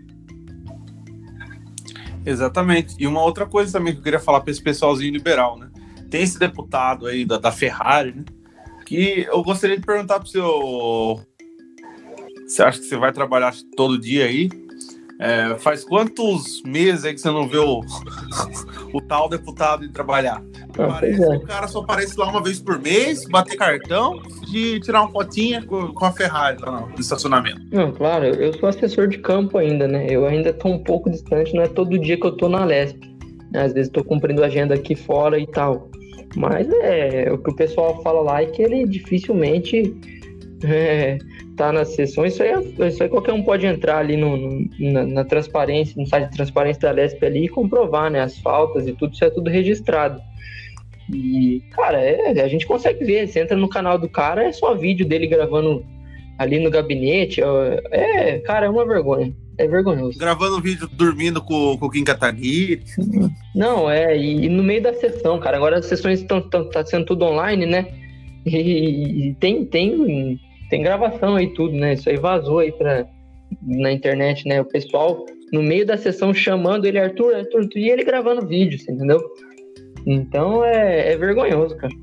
Exatamente. E uma outra coisa também que eu queria falar para esse pessoalzinho liberal, né? Tem esse deputado aí da, da Ferrari, né? Que eu gostaria de perguntar para o seu... Você acha que você vai trabalhar todo dia aí? É, faz quantos meses aí que você não vê o, o tal deputado ir trabalhar? Ah, Parece é. que o cara só aparece lá uma vez por mês, bater cartão e tirar uma fotinha com, com a Ferrari lá no estacionamento. Não, claro, eu sou assessor de campo ainda, né? Eu ainda estou um pouco distante, não é todo dia que eu estou na Lesp. Às vezes estou cumprindo agenda aqui fora e tal. Mas é, o que o pessoal fala lá é que ele dificilmente... É, tá nas sessões, isso aí, isso aí qualquer um pode entrar ali no, no, na, na transparência, no site de transparência da Lesp ali e comprovar, né, as faltas e tudo, isso é tudo registrado. E, cara, é, a gente consegue ver, você entra no canal do cara, é só vídeo dele gravando ali no gabinete, é, cara, é uma vergonha, é vergonhoso. Gravando vídeo dormindo com, com o Kim Kataguiri. Não, é, e, e no meio da sessão, cara, agora as sessões estão tá sendo tudo online, né, e, e tem, tem Tem gravação aí tudo, né? Isso aí vazou aí pra, na internet, né? O pessoal no meio da sessão chamando ele, Arthur, Arthur, e ele gravando vídeo, assim, entendeu? Então é, é vergonhoso, cara.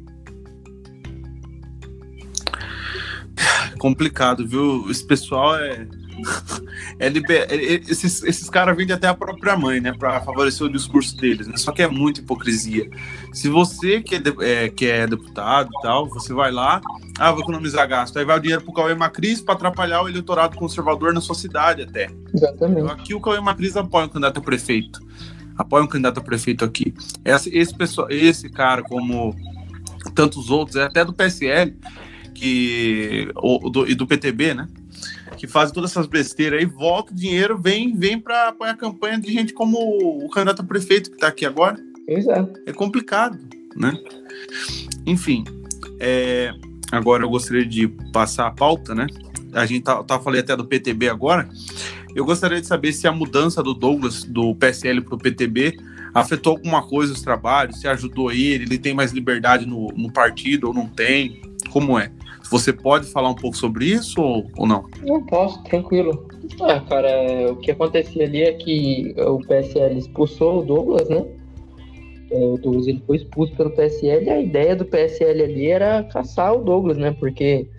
Complicado, viu? Esse pessoal é... é liber... Esses, esses caras vendem até a própria mãe, né? Pra favorecer o discurso deles, né? Só que é muita hipocrisia. Se você que é, de... é, que é deputado e tal, você vai lá, ah, vou economizar gasto. Aí vai o dinheiro pro Cauê Macris pra atrapalhar o eleitorado conservador na sua cidade até. Exatamente. Aqui o Cauê Macris apoia um candidato a prefeito. Apoia um candidato a prefeito aqui. Esse, esse, pessoal, esse cara, como tantos outros, é até do P S L que, o, do, e do P T B, né? Que fazem todas essas besteiras aí, volta o dinheiro, vem, vem para apoiar a campanha de gente como o candidato a prefeito que está aqui agora. Exato. É complicado, né? Enfim, é, agora eu gostaria de passar a pauta, né? A gente tá, tá falando até do P T B agora. Eu gostaria de saber se a mudança do Douglas, do P S L para o P T B, afetou alguma coisa os trabalhos, se ajudou ele, ele tem mais liberdade no, no partido ou não tem, como é? Você pode falar um pouco sobre isso ou, ou não? Não posso, tranquilo. Ah, cara, o que acontecia ali é que o P S L expulsou o Douglas, né? O Douglas ele foi expulso pelo P S L e a ideia do P S L ali era caçar o Douglas, né? Porque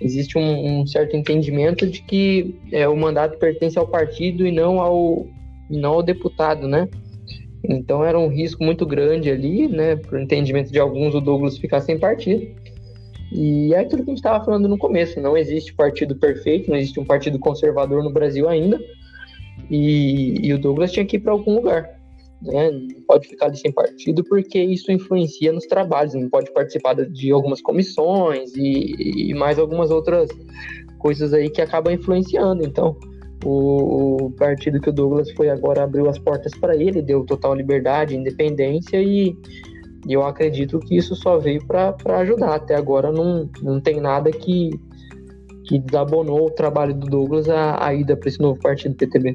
existe um, um certo entendimento de que é, o mandato pertence ao partido e não ao, não ao deputado, né? Então era um risco muito grande ali, né? Por entendimento de alguns, o Douglas ficar sem partido. E é aquilo que a gente estava falando no começo, não existe partido perfeito, não existe um partido conservador no Brasil ainda, e, e o Douglas tinha que ir para algum lugar, né? Não pode ficar ali sem partido, porque isso influencia nos trabalhos, não pode participar de algumas comissões e, e mais algumas outras coisas aí que acabam influenciando. Então, o, o partido que o Douglas foi agora abriu as portas para ele, deu total liberdade, independência, e E eu acredito que isso só veio para ajudar. Até agora não, não tem nada que, que desabonou o trabalho do Douglas a, a ida para esse novo partido P T B.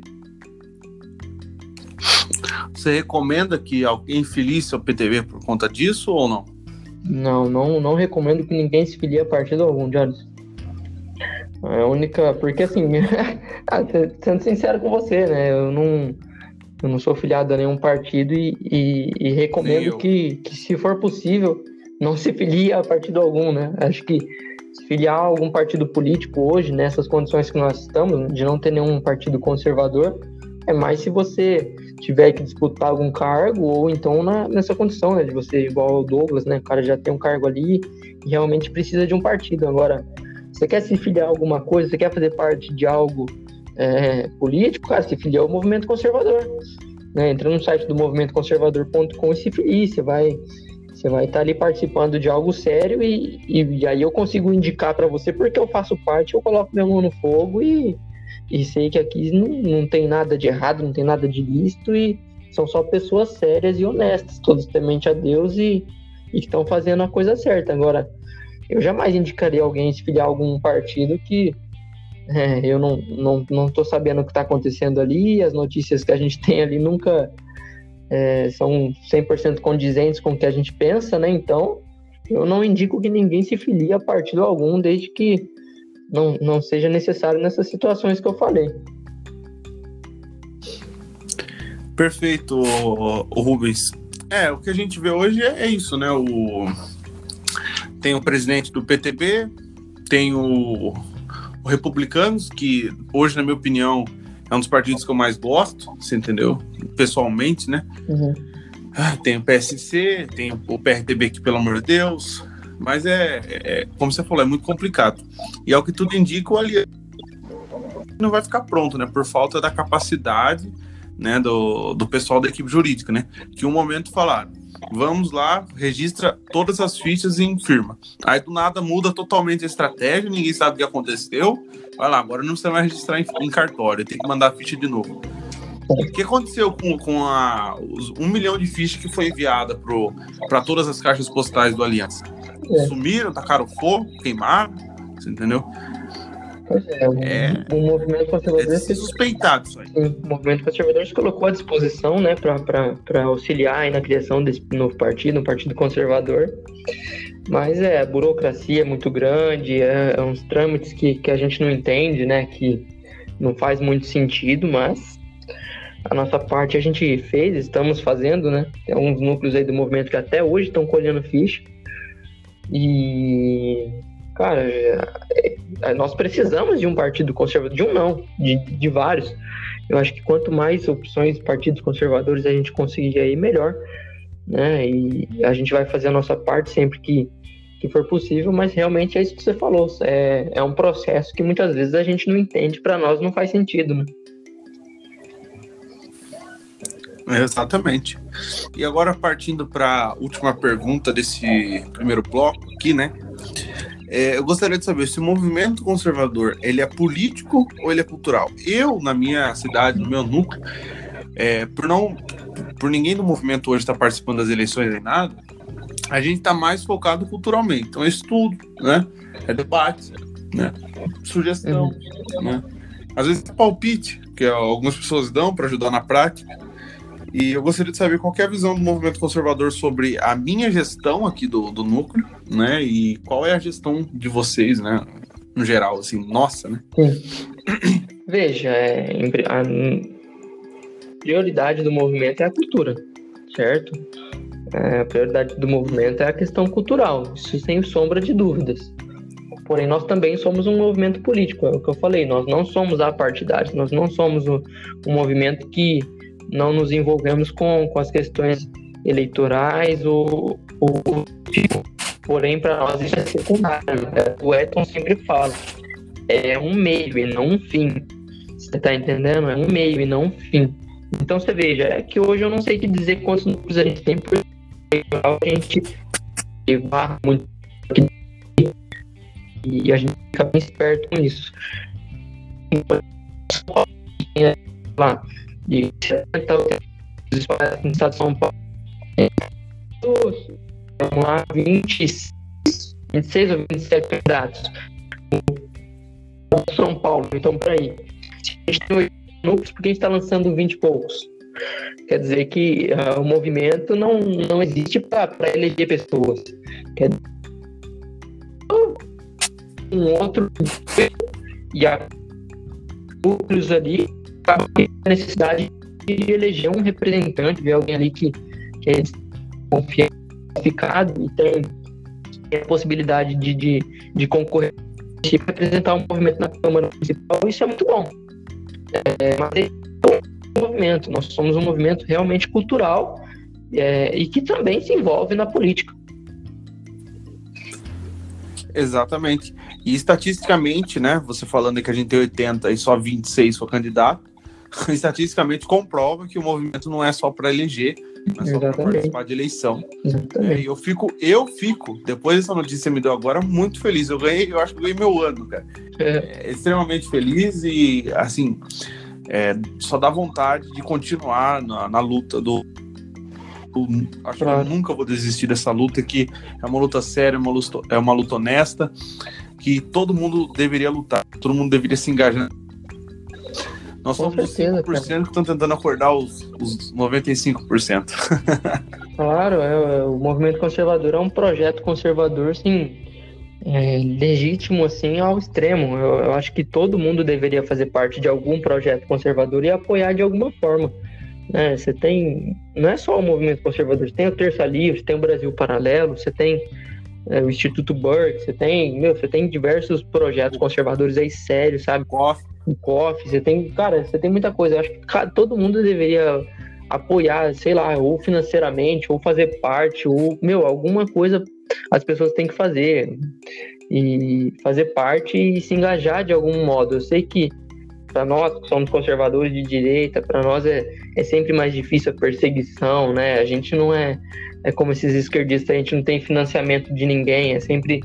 Você recomenda que alguém filie-se ao P T B por conta disso ou não? Não, não, não recomendo que ninguém se filie a partido algum, Jones. A única... Porque assim, sendo sincero com você, né? Eu não... Eu não sou filiado a nenhum partido e, e, e recomendo que, que, se for possível, não se filie a partido algum, né? Acho que se filiar a algum partido político hoje, nessas condições que nós estamos, de não ter nenhum partido conservador, é mais se você tiver que disputar algum cargo ou então na, nessa condição, né? De você, igual ao Douglas, né? O cara já tem um cargo ali e realmente precisa de um partido. Agora, você quer se filiar a alguma coisa, você quer fazer parte de algo É, político, cara, se filia ao movimento conservador, né? Entra no site do movimento conservador ponto com e se filie, você vai você vai estar ali participando de algo sério e, e, e aí eu consigo indicar para você porque eu faço parte, eu coloco meu mão no fogo e, e sei que aqui não, não tem nada de errado, não tem nada de lícito e são só pessoas sérias e honestas, todos temente a Deus e, e que estão fazendo a coisa certa. Agora, eu jamais indicaria alguém se filiar a algum partido que É, eu não, não, não tô sabendo o que está acontecendo ali, as notícias que a gente tem ali nunca é, são cem por cento condizentes com o que a gente pensa, né? Então, eu não indico que ninguém se filie a partido algum, desde que não, não seja necessário nessas situações que eu falei. Perfeito, o Rubens. É, o que a gente vê hoje é, é isso, né? O... Tem o presidente do P T B, tem o... o Republicanos, que hoje, na minha opinião, é um dos partidos que eu mais gosto, você entendeu? Pessoalmente, né? Uhum. Ah, tem o P S C, tem o P R T B, que, pelo amor de Deus, mas é, é, como você falou, é muito complicado. E ao que tudo indica, o aliado não vai ficar pronto, né? Por falta da capacidade, né, do, do pessoal da equipe jurídica, né? Que um momento falaram, vamos lá, registra todas as fichas em firma. Aí do nada muda totalmente a estratégia, ninguém sabe o que aconteceu. Vai lá, agora não precisa mais registrar em, em cartório, tem que mandar a ficha de novo. O que aconteceu com, com a, os um milhão de fichas que foi enviada para todas as caixas postais do Aliança? É. Sumiram, tacaram fogo, queimaram, você entendeu? Pois é, o, é, o movimento conservador é suspeitado isso aí. O movimento conservador se colocou à disposição, né, para auxiliar aí na criação desse novo partido, um partido conservador. Mas é, a burocracia é muito grande, é, é uns trâmites que, que a gente não entende, né, que não faz muito sentido, mas a nossa parte a gente fez, estamos fazendo, né? Tem alguns núcleos aí do movimento que até hoje estão colhendo ficha. E, cara, é, nós precisamos de um partido conservador, de um não, de, de vários. Eu acho que quanto mais opções de partidos conservadores a gente conseguir aí, melhor, né? E a gente vai fazer a nossa parte sempre que, que for possível, mas realmente é isso que você falou. É, é um processo que muitas vezes a gente não entende, para nós não faz sentido, né? Exatamente. E agora, partindo para a última pergunta desse primeiro bloco aqui, né? É, eu gostaria de saber se o movimento conservador, ele é político ou ele é cultural? Eu, na minha cidade, no meu núcleo, é, por não, por ninguém do movimento hoje estar participando das eleições nem nada, a gente está mais focado culturalmente. Então é estudo, né? É debate, né? Sugestão, uhum. né? Às vezes é palpite, que algumas pessoas dão para ajudar na prática. E eu gostaria de saber qual que é a visão do movimento conservador sobre a minha gestão aqui do, do núcleo, né? E qual é a gestão de vocês, né? No geral, assim, nossa, né? Sim. Veja, é, a prioridade do movimento é a cultura, certo? É, a prioridade do movimento é a questão cultural, isso sem sombra de dúvidas. Porém, nós também somos um movimento político, é o que eu falei, nós não somos apartidários, nós não somos um, um movimento que não nos envolvemos com, com as questões eleitorais ou, ou porém, para nós isso é secundário. O Edson sempre fala, é um meio e não um fim. Você tá entendendo? É um meio e não um fim. Então você veja, é que hoje eu não sei te dizer quantos núcleos a gente tem, porque a gente levar muito e a gente fica bem esperto com isso. Lá, de setenta no estado de São Paulo, vamos lá, vinte e seis ou vinte e sete candidatos. São Paulo, então peraí. Se a gente tem oito núcleos, por que a gente está lançando vinte e poucos? Quer dizer que uh, o movimento não, não existe para eleger pessoas. Quer dizer, um outro e a núcleos ali a necessidade de eleger um representante, ver alguém ali que, que é confiado e tem, tem a possibilidade de, de, de concorrer para representar um movimento na Câmara Municipal. Isso é muito bom. É, mas é um movimento, nós somos um movimento realmente cultural é, e que também se envolve na política. Exatamente. E estatisticamente, né, você falando que a gente tem oitenta e só vinte e seis for candidato, estatisticamente comprova que o movimento não é só para eleger, não é só para participar de eleição. É, eu fico, eu fico, depois dessa notícia que você me deu agora, muito feliz. Eu ganhei, eu acho que eu ganhei meu ano, cara. É, extremamente feliz e, assim, é, só dá vontade de continuar na, na luta do... do acho claro. que eu nunca vou desistir dessa luta, que é uma luta séria, uma luta, é uma luta honesta, que todo mundo deveria lutar, todo mundo deveria se engajar. Nós somos os cinco por cento que estão tentando acordar os, os noventa e cinco por cento. Claro, é, o movimento conservador é um projeto conservador, sim, é, legítimo, assim, ao extremo. Eu, eu acho que todo mundo deveria fazer parte de algum projeto conservador e apoiar de alguma forma. É, você tem, não é só o movimento conservador, você tem o Terça Livre, você tem o Brasil Paralelo, você tem é, o Instituto Burke, você tem, meu, você tem diversos projetos conservadores aí sérios, sabe? Coffee. O Coffee, você tem, cara, você tem muita coisa. Eu acho que cara, todo mundo deveria apoiar, sei lá, ou financeiramente, ou fazer parte, ou, meu, alguma coisa as pessoas têm que fazer e fazer parte e se engajar de algum modo. Eu sei que para nós que somos conservadores de direita, para nós é, é sempre mais difícil a perseguição, né? A gente não é, é como esses esquerdistas, a gente não tem financiamento de ninguém, é sempre...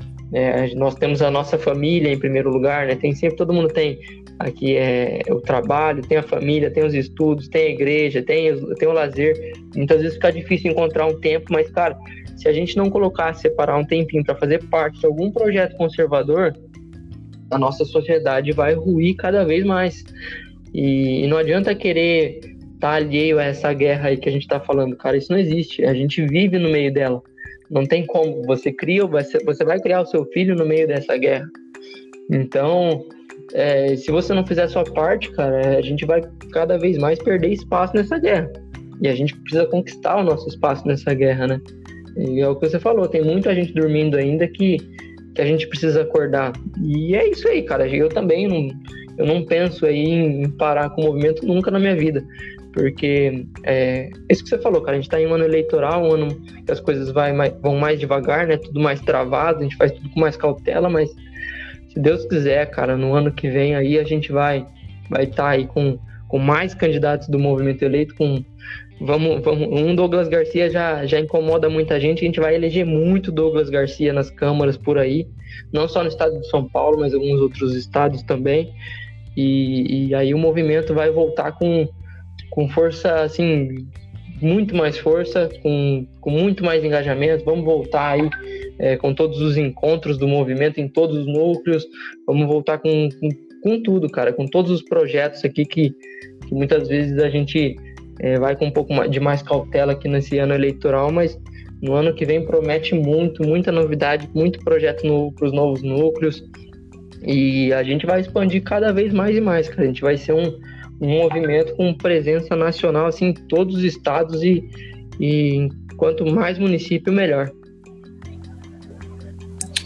É, nós temos a nossa família em primeiro lugar, né? Tem sempre, todo mundo tem aqui é, o trabalho, tem a família, tem os estudos, tem a igreja, tem, tem o lazer. Muitas vezes fica difícil encontrar um tempo, mas, cara, se a gente não colocar, separar um tempinho para fazer parte de algum projeto conservador, a nossa sociedade vai ruir cada vez mais. E, e não adianta querer estar alheio a essa guerra aí que a gente está falando, cara, isso não existe, a gente vive no meio dela. Não tem como, você cria, você vai criar o seu filho no meio dessa guerra. Então, é, se você não fizer a sua parte, cara, a gente vai cada vez mais perder espaço nessa guerra. E a gente precisa conquistar o nosso espaço nessa guerra, né? E é o que você falou, tem muita gente dormindo ainda que, que a gente precisa acordar. E é isso aí, cara, eu também não, eu não penso aí em parar com o movimento nunca na minha vida. Porque é isso que você falou, cara, a gente tá em um ano eleitoral, um ano que as coisas vai mais, vão mais devagar, né, tudo mais travado, a gente faz tudo com mais cautela, mas se Deus quiser, cara, no ano que vem aí a gente vai vai estar tá aí com, com mais candidatos do movimento eleito, com vamos, vamos, um Douglas Garcia já, já incomoda muita gente, a gente vai eleger muito Douglas Garcia nas câmaras por aí, não só no estado de São Paulo, mas alguns outros estados também, e, e aí o movimento vai voltar com com força, assim, muito mais força, com, com muito mais engajamento. Vamos voltar aí é, com todos os encontros do movimento em todos os núcleos, vamos voltar com, com, com tudo, cara, com todos os projetos aqui que, que muitas vezes a gente é, vai com um pouco de mais cautela aqui nesse ano eleitoral, mas no ano que vem promete muito, muita novidade, muito projeto para os novos núcleos, e a gente vai expandir cada vez mais e mais, cara. A gente vai ser um um movimento com presença nacional, assim, em todos os estados e, e quanto mais município, melhor.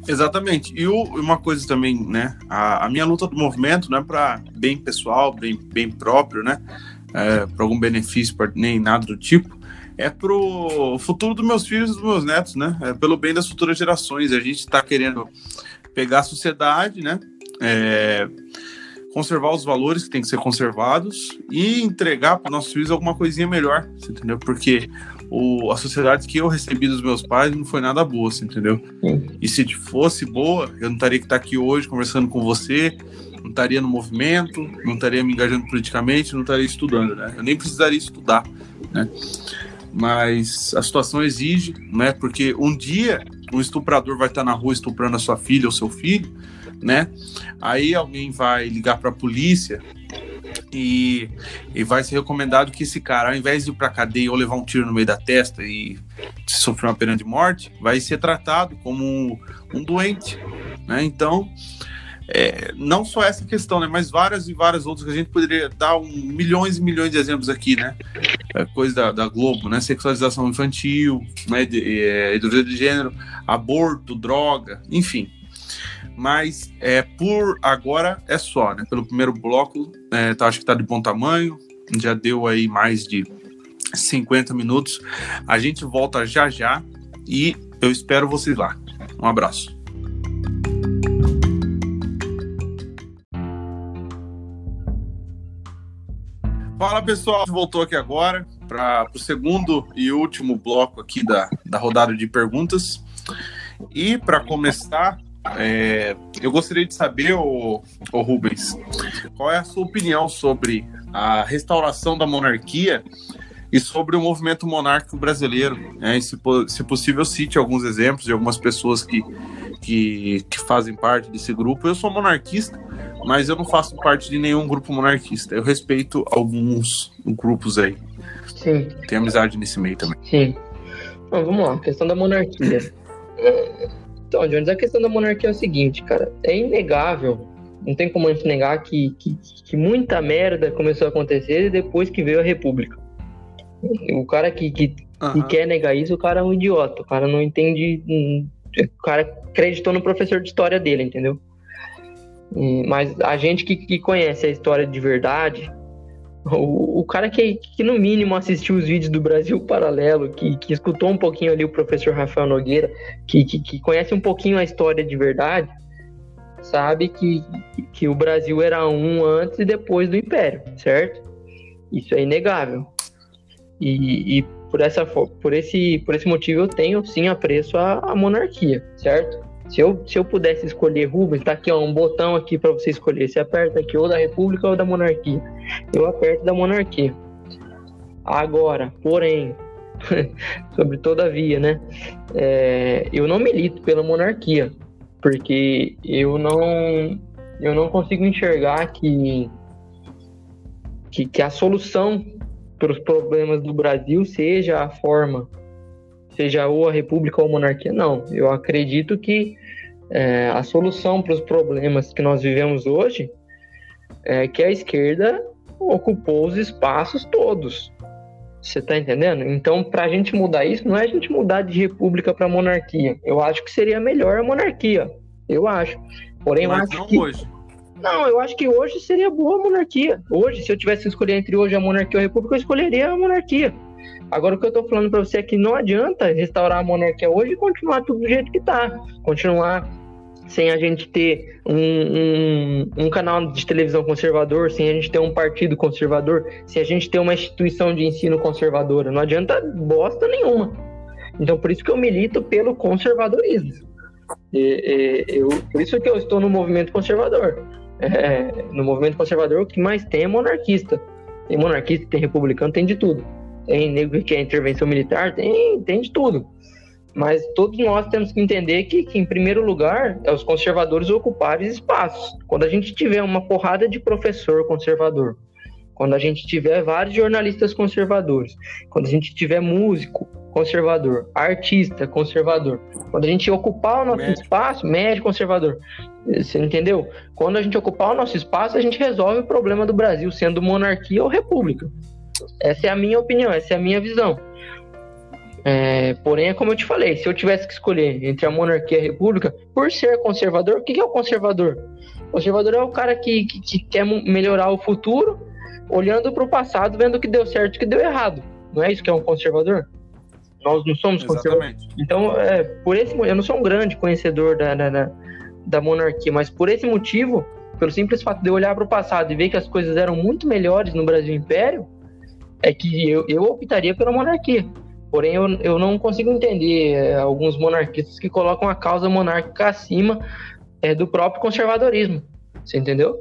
Exatamente. E o, uma coisa também, né? A, a minha luta do movimento não é para bem pessoal, bem, bem próprio, né? É, para algum benefício, pra, nem nada do tipo. É pro futuro dos meus filhos e dos meus netos, né? É pelo bem das futuras gerações. A gente está querendo pegar a sociedade, né? É, conservar os valores que tem que ser conservados e entregar para nossos filhos alguma coisinha melhor, você entendeu? Porque o, a sociedade que eu recebi dos meus pais não foi nada boa, você entendeu? Sim. E se fosse boa, eu não estaria que estar aqui hoje conversando com você, não estaria no movimento, não estaria me engajando politicamente, não estaria estudando, né? Eu nem precisaria estudar, né? Mas a situação exige, né? Porque um dia um estuprador vai estar na rua estuprando a sua filha ou seu filho, né? Aí alguém vai ligar para a polícia e, e vai ser recomendado que esse cara, ao invés de ir para cadeia ou levar um tiro no meio da testa e sofrer uma pena de morte, vai ser tratado como um, um doente, né? Então, é, não só essa questão, né? Mas várias e várias outras que a gente poderia dar um, milhões e milhões de exemplos aqui, né? É, coisa da, da Globo, né? Sexualização infantil, né? De, é, ideologia de gênero, aborto, droga, enfim. Mas é, por agora é só, né? Pelo primeiro bloco, é, tá, acho que tá de bom tamanho, já deu aí mais de cinquenta minutos. A gente volta já já e eu espero vocês lá. Um abraço. Fala, pessoal, a gente voltou aqui agora para o segundo e último bloco aqui da, da rodada de perguntas. E para começar, É, eu gostaria de saber, ô, ô Rubens, qual é a sua opinião sobre a restauração da monarquia e sobre o movimento monárquico brasileiro, né? E se, se possível, cite alguns exemplos de algumas pessoas que, que, que fazem parte desse grupo. Eu sou monarquista, mas eu não faço parte de nenhum grupo monarquista. Eu respeito alguns grupos aí. Sim. Tem amizade nesse meio também. Sim. Bom, vamos lá, questão da monarquia. Então, Jones, a questão da monarquia é o seguinte, cara, é inegável, não tem como a gente negar que, que, que muita merda começou a acontecer depois que veio a República. O cara que, que, uhum. que quer negar isso, o cara é um idiota, o cara não entende, o cara acreditou no professor de história dele, entendeu? Mas a gente que, que conhece a história de verdade, o, o cara que, que no mínimo assistiu os vídeos do Brasil Paralelo, que, que escutou um pouquinho ali o professor Rafael Nogueira, que, que, que conhece um pouquinho a história de verdade, sabe que, que o Brasil era um antes e depois do Império, certo? Isso é inegável. E, e por, essa, por, esse, por esse motivo eu tenho sim apreço à, à monarquia, certo? Se eu, se eu pudesse escolher, Rubens, tá aqui ó, um botão aqui para você escolher. Você aperta aqui ou da República ou da monarquia. Eu aperto da monarquia. Agora, porém, sobre todavia, né? É, eu não milito pela monarquia, porque eu não, eu não consigo enxergar que, que, que a solução para os problemas do Brasil seja a forma, seja ou a República ou a monarquia. Não, eu acredito que é, a solução para os problemas que nós vivemos hoje é que a esquerda ocupou os espaços todos. Você está entendendo? Então, para a gente mudar isso, não é a gente mudar de república para monarquia. Eu acho que seria melhor a monarquia. Eu acho. Porém, eu acho não que... hoje. Não, eu acho que hoje seria boa a monarquia. Hoje, se eu tivesse que escolher entre hoje a monarquia ou a república, eu escolheria a monarquia. Agora, o que eu tô falando para você é que não adianta restaurar a monarquia hoje e continuar tudo do jeito que tá. Continuar sem a gente ter um, um, um canal de televisão conservador, sem a gente ter um partido conservador, sem a gente ter uma instituição de ensino conservadora. Não adianta bosta nenhuma. Então, por isso que eu milito pelo conservadorismo. E, e, eu, por isso que eu estou no movimento conservador. É, no movimento conservador, o que mais tem é monarquista. Tem monarquista, tem republicano, tem de tudo. Tem nego que quer intervenção militar, tem, tem de tudo. Mas todos nós temos que entender que, que, em primeiro lugar, é os conservadores ocuparem espaços. Quando a gente tiver uma porrada de professor conservador, quando a gente tiver vários jornalistas conservadores, quando a gente tiver músico conservador, artista conservador, quando a gente ocupar o nosso médico. espaço, médico conservador, você entendeu? Quando a gente ocupar o nosso espaço, a gente resolve o problema do Brasil, sendo monarquia ou república. Essa é a minha opinião, essa é a minha visão. É, porém, é como eu te falei, se eu tivesse que escolher entre a monarquia e a república, por ser conservador, o que é o conservador? O conservador é o cara que, que, que quer melhorar o futuro, olhando para o passado, vendo o que deu certo e o que deu errado. Não é isso que é um conservador? Nós não somos conservadores. Então, é, por esse, eu não sou um grande conhecedor da, da, da, da monarquia, mas por esse motivo, pelo simples fato de eu olhar para o passado e ver que as coisas eram muito melhores no Brasil Império, é que eu, eu optaria pela monarquia. Porém, eu, eu não consigo entender é, alguns monarquistas que colocam a causa monárquica acima é, do próprio conservadorismo. Você entendeu?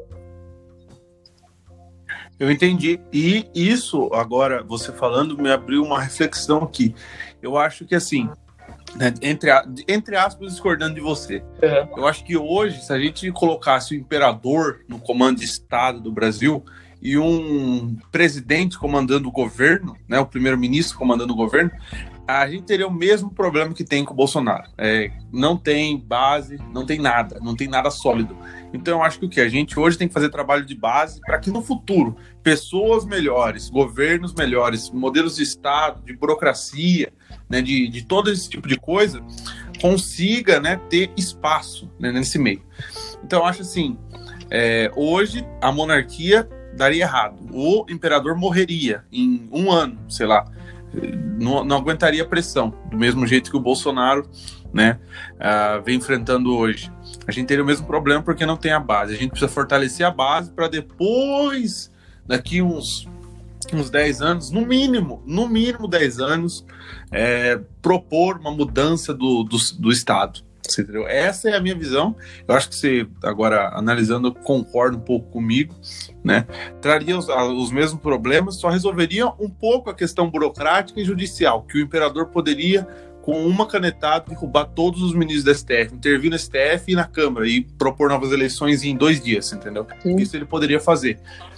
Eu entendi. E isso, agora, você falando, me abriu uma reflexão aqui. Eu acho que, assim, né, entre, entre aspas, discordando de você, uhum. eu acho que hoje, se a gente colocasse o imperador no comando de Estado do Brasil e um presidente comandando o governo, né, o primeiro-ministro comandando o governo, a gente teria o mesmo problema que tem com o Bolsonaro. É, não tem base, não tem nada, não tem nada sólido. Então eu acho que o que? A gente hoje tem que fazer trabalho de base para que no futuro pessoas melhores, governos melhores, modelos de Estado, de burocracia, né, de, de todo esse tipo de coisa, consiga, né, ter espaço, né, nesse meio. Então eu acho assim, é, hoje a monarquia daria errado. O imperador morreria em um ano, sei lá. Não, não aguentaria pressão, do mesmo jeito que o Bolsonaro, né, uh, vem enfrentando hoje. A gente teria o mesmo problema porque não tem a base. A gente precisa fortalecer a base para depois, daqui uns, uns dez anos, no mínimo, no mínimo dez anos, é, propor uma mudança do, do, do Estado. Você entendeu? Essa é a minha visão. Eu acho que você, agora, analisando, concorda um pouco comigo, né? Traria os, os mesmos problemas, só resolveria um pouco a questão burocrática e judicial, que o imperador poderia, com uma canetada, derrubar todos os ministros da S T F, intervir no S T F e na Câmara e propor novas eleições em dois dias, entendeu? Sim. Isso ele poderia fazer.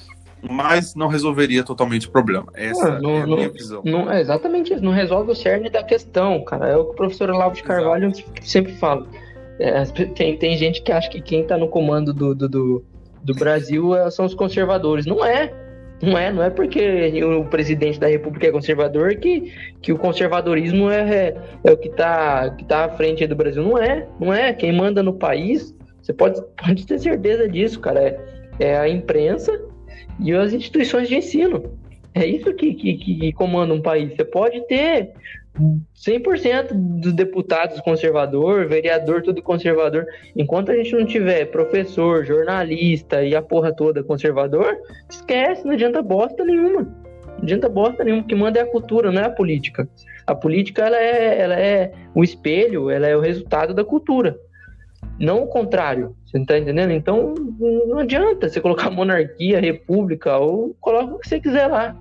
Mas não resolveria totalmente o problema. Essa não, é a minha não, visão. Não, é exatamente isso. Não resolve o cerne da questão, cara. É o que o professor Olavo de Carvalho Exato. sempre fala. É, tem, tem gente que acha que quem está no comando do, do, do, do Brasil é, são os conservadores. Não é. Não é. Não é porque o presidente da República é conservador que, que o conservadorismo é, é, é o que está que tá à frente do Brasil. Não é. Não é. Quem manda no país, você pode, pode ter certeza disso, cara. É, é a imprensa e as instituições de ensino. É isso que, que, que comanda um país. Você pode ter cem por cento dos deputados conservador, vereador tudo conservador. Enquanto a gente não tiver professor, jornalista e a porra toda conservador, esquece, não adianta bosta nenhuma. Não adianta bosta nenhuma. O que manda é a cultura, não é a política. A política ela é, ela é o espelho, ela é o resultado da cultura. Não o contrário, você não tá entendendo? Então não adianta você colocar monarquia, república, ou coloca o que você quiser lá.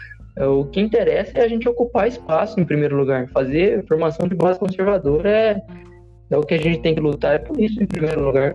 O que interessa é a gente ocupar espaço em primeiro lugar. Fazer formação de base conservadora é, é o que a gente tem que lutar, é por isso em primeiro lugar.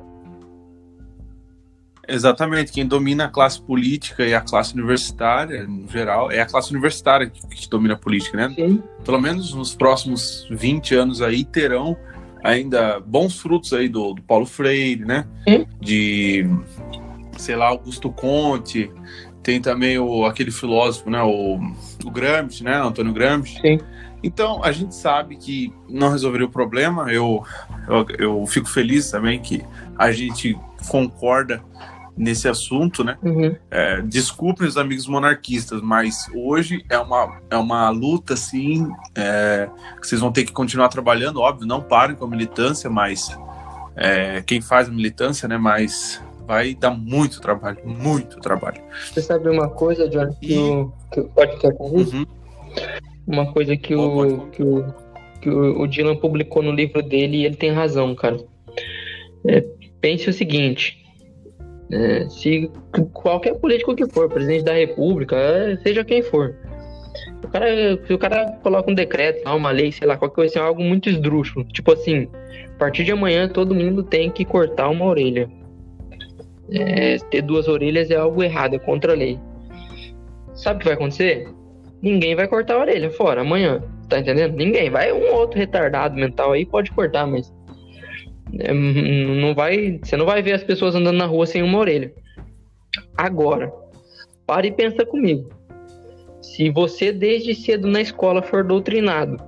Exatamente, quem domina a classe política e a classe universitária, no geral, é a classe universitária que, que domina a política, né? Sim. Pelo menos nos próximos vinte anos aí terão ainda bons frutos aí do, do Paulo Freire, né? Sim. De, sei lá, Augusto Conte, tem também o, aquele filósofo, né? O, o Gramsci, né? Antônio Gramsci. Sim. Então, a gente sabe que não resolveria o problema. Eu, eu, eu fico feliz também que a gente concorda nesse assunto, né? Uhum. É, desculpem os amigos monarquistas, mas hoje é uma, é uma luta, assim, é, que vocês vão ter que continuar trabalhando, óbvio, não parem com a militância, mas é, quem faz a militância, né, mas vai dar muito trabalho, muito trabalho. Você sabe uma coisa, John, que, e... o, que pode ter com isso? Uhum. Uma coisa que, o, que, o, que o, o Dylan publicou no livro dele, e ele tem razão, cara. É, pense o seguinte... É, se qualquer político que for, presidente da república, seja quem for, o cara, se o cara coloca um decreto, uma lei, sei lá, qualquer coisa assim, algo muito esdrúxulo, tipo assim, a partir de amanhã todo mundo tem que cortar uma orelha. É, ter duas orelhas é algo errado, é contra a lei. Sabe o que vai acontecer? Ninguém vai cortar a orelha fora amanhã, tá entendendo? Ninguém, vai um outro retardado mental aí pode cortar, mas não vai, você não vai ver as pessoas andando na rua sem uma orelha. Agora, pare e pensa comigo. Se você desde cedo na escola for doutrinado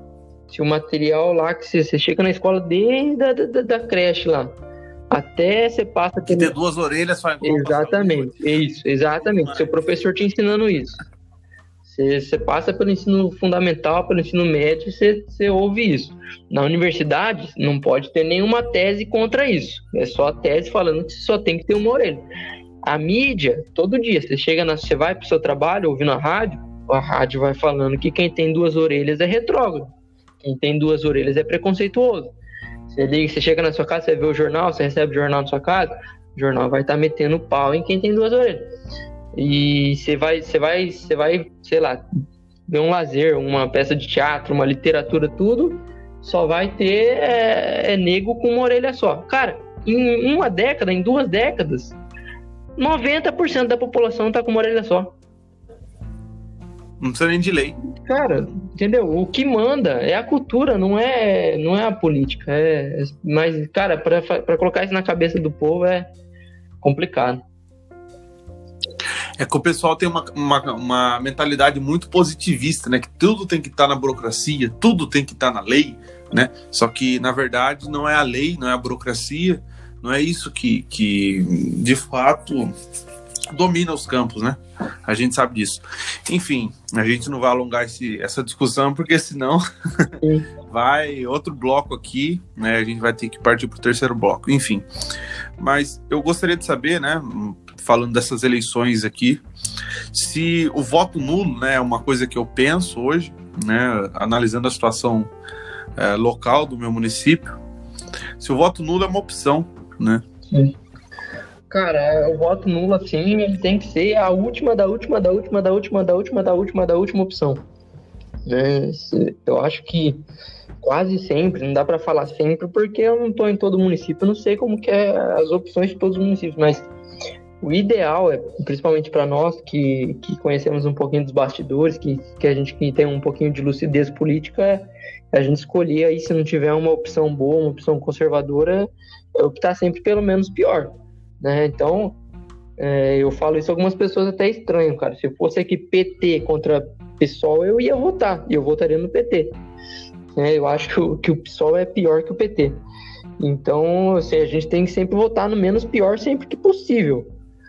Se o material lá que você, você chega na escola desde a da, da creche lá, até você passa... Que ter duas orelhas faz... Exatamente, isso, exatamente. Seu professor te ensinando isso. Você, você passa pelo ensino fundamental, pelo ensino médio, você, você ouve isso. Na universidade, não pode ter nenhuma tese contra isso. É só a tese falando que você só tem que ter uma orelha. A mídia, todo dia, você chega na, você vai para o seu trabalho ouvindo a rádio, a rádio vai falando que quem tem duas orelhas é retrógrado, quem tem duas orelhas é preconceituoso. Você, liga, você chega na sua casa, você vê o jornal, você recebe o jornal na sua casa, o jornal vai estar tá metendo pau em quem tem duas orelhas. E você vai, você vai, você vai, sei lá, ver um lazer, uma peça de teatro, uma literatura, tudo, só vai ter é, é nego com uma orelha só. Cara, em uma década, em duas décadas, noventa por cento da população tá com uma orelha só. Não precisa nem de lei. Cara, entendeu? O que manda é a cultura, não é, não é a política. É, mas, cara, pra, pra colocar isso na cabeça do povo é complicado. É que o pessoal tem uma, uma, uma mentalidade muito positivista, né? Que tudo tem que estar na burocracia, tudo tem que estar na lei, né? Só que, na verdade, não é a lei, não é a burocracia, não é isso que, que de fato, domina os campos, né? A gente sabe disso. Enfim, a gente não vai alongar esse, essa discussão, porque senão vai outro bloco aqui, né? A gente vai ter que partir para o terceiro bloco. Enfim, mas eu gostaria de saber, né? Falando dessas eleições aqui, se o voto nulo, né, é uma coisa que eu penso hoje, né, analisando a situação é, local do meu município, se o voto nulo é uma opção, né? Sim. Cara, o voto nulo, assim, ele tem que ser a última, da última, da última, da última, da última, da última, da última opção. Né? Eu acho que quase sempre, não dá pra falar sempre, porque eu não tô em todo município, eu não sei como que é as opções de todos os municípios, mas o ideal é, principalmente para nós que, que conhecemos um pouquinho dos bastidores, que, que a gente que tem um pouquinho de lucidez política, é a gente escolher aí, se não tiver uma opção boa, uma opção conservadora, é optar sempre pelo menos pior, né? Então, é, eu falo isso, algumas pessoas até estranham, cara. Se fosse aqui P T contra PSOL, eu ia votar, e eu votaria no P T. É, eu acho que o, que o PSOL é pior que o P T. Então, assim, a gente tem que sempre votar no menos pior sempre que possível.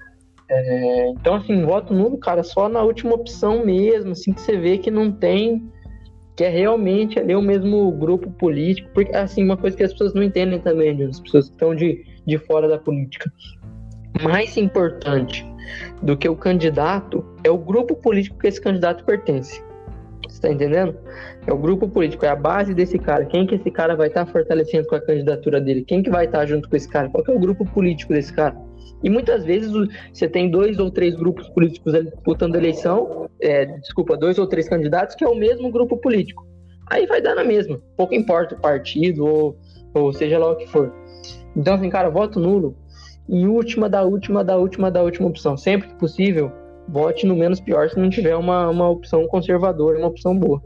É, então, assim, voto nulo, cara, só na última opção mesmo, assim, que você vê que não tem, que é realmente ali o mesmo grupo político, porque, assim, uma coisa que as pessoas não entendem também, né? As pessoas que estão de, de fora da política. Mais importante do que o candidato é o grupo político que esse candidato pertence. Você tá entendendo? É o grupo político, é a base desse cara. Quem que esse cara vai estar tá fortalecendo com a candidatura dele? Quem que vai estar tá junto com esse cara? Qual que é o grupo político desse cara? E muitas vezes você tem dois ou três grupos políticos disputando eleição, é, desculpa, dois ou três candidatos que é o mesmo grupo político. Aí vai dar na mesma, pouco importa o partido ou, ou seja lá o que for. Então, assim, cara, voto nulo em última da última da última da última opção. Sempre que possível, vote no menos pior se não tiver uma, uma opção conservadora, uma opção boa.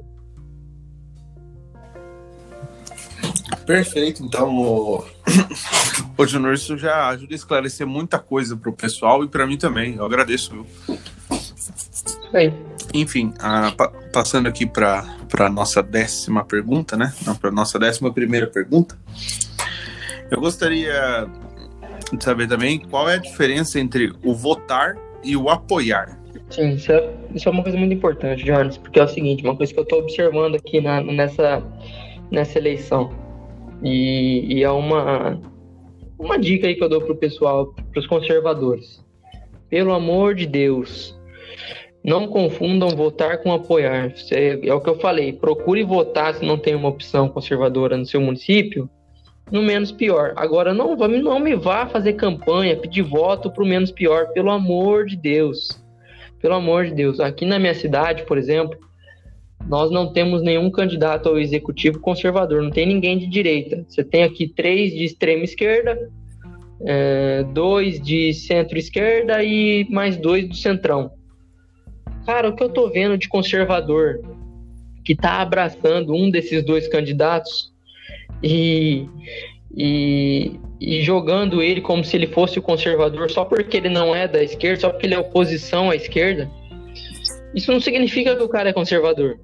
Perfeito, então, o, o Júnior, isso já ajuda a esclarecer muita coisa para o pessoal e para mim também, eu agradeço, viu? Bem. Enfim, a, pa, passando aqui para a nossa décima pergunta, né? Para a nossa décima primeira pergunta, eu gostaria de saber também qual é a diferença entre o votar e o apoiar. Sim, isso é, isso é uma coisa muito importante, Jonas, porque é o seguinte, uma coisa que eu estou observando aqui na, nessa, nessa eleição. E, e é uma, uma dica aí que eu dou pro pessoal, pros conservadores. Pelo amor de Deus, não confundam votar com apoiar. É, é o que eu falei, procure votar se não tem uma opção conservadora no seu município, no menos pior. Agora, não, não me vá fazer campanha, pedir voto pro menos pior, pelo amor de Deus. Pelo amor de Deus. Aqui na minha cidade, por exemplo, nós não temos nenhum candidato ao executivo conservador, não tem ninguém de direita. Você tem aqui três de extrema esquerda, é, dois de centro-esquerda e mais dois do centrão. Cara, o que eu tô vendo de conservador que tá abraçando um desses dois candidatos e, e, e jogando ele como se ele fosse o conservador só porque ele não é da esquerda, só porque ele é oposição à esquerda, isso não significa que o cara é conservador.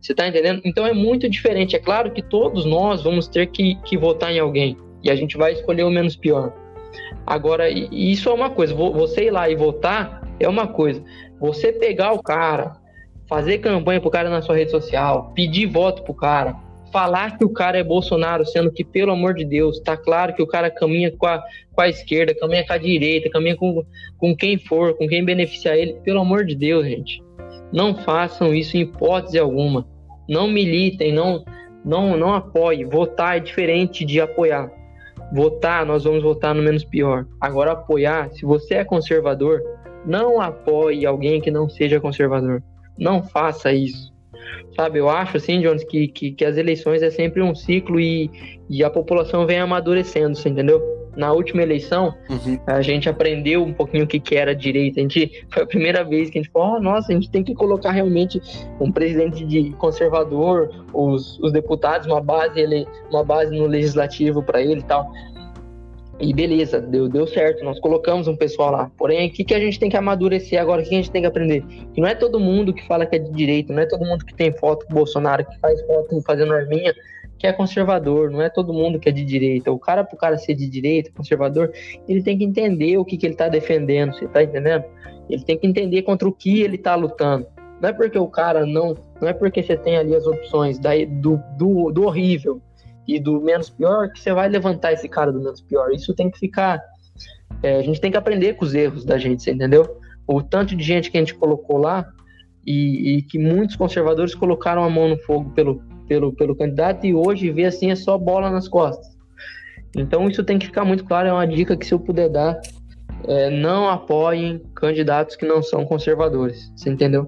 Você tá entendendo? Então é muito diferente. É claro que todos nós vamos ter que, que votar em alguém. E a gente vai escolher o menos pior. Agora, isso é uma coisa. Você ir lá e votar é uma coisa. Você pegar o cara, fazer campanha pro cara na sua rede social, pedir voto pro cara, falar que o cara é Bolsonaro, sendo que, pelo amor de Deus, tá claro que o cara caminha com a, com a esquerda, caminha com a direita, caminha com, com quem for, com quem beneficiar ele. Pelo amor de Deus, gente. Não façam isso em hipótese alguma. Não militem, não, não, não apoiem. Votar é diferente de apoiar. Votar, nós vamos votar no menos pior. Agora, apoiar, se você é conservador, não apoie alguém que não seja conservador. Não faça isso. Sabe, eu acho, assim, Jones, que, que, que as eleições é sempre um ciclo e, e a população vem amadurecendo, você entendeu? Na última eleição, uhum. a gente aprendeu um pouquinho o que, que era a direita. A gente, foi a primeira vez que a gente falou, oh, nossa, a gente tem que colocar realmente um presidente de conservador, os, os deputados, uma base, ele, uma base no legislativo para ele e tal. E beleza, deu, deu certo, nós colocamos um pessoal lá. Porém, o que, que a gente tem que amadurecer agora? O que a gente tem que aprender? Que não é todo mundo que fala que é de direita, não é todo mundo que tem foto com o Bolsonaro, que faz foto fazendo arminha, que é conservador, não é todo mundo que é de direita. O cara, pro cara ser de direita, conservador, ele tem que entender o que, que ele tá defendendo, você tá entendendo? Ele tem que entender contra o que ele tá lutando. Não é porque o cara não... Não é porque você tem ali as opções daí, do, do, do horrível e do menos pior que você vai levantar esse cara do menos pior. Isso tem que ficar... É, a gente tem que aprender com os erros da gente, você entendeu? O tanto de gente que a gente colocou lá e, e que muitos conservadores colocaram a mão no fogo pelo... Pelo, pelo candidato, e hoje ver assim é só bola nas costas. Então isso tem que ficar muito claro, é uma dica que se eu puder dar, é, não apoiem candidatos que não são conservadores, você entendeu?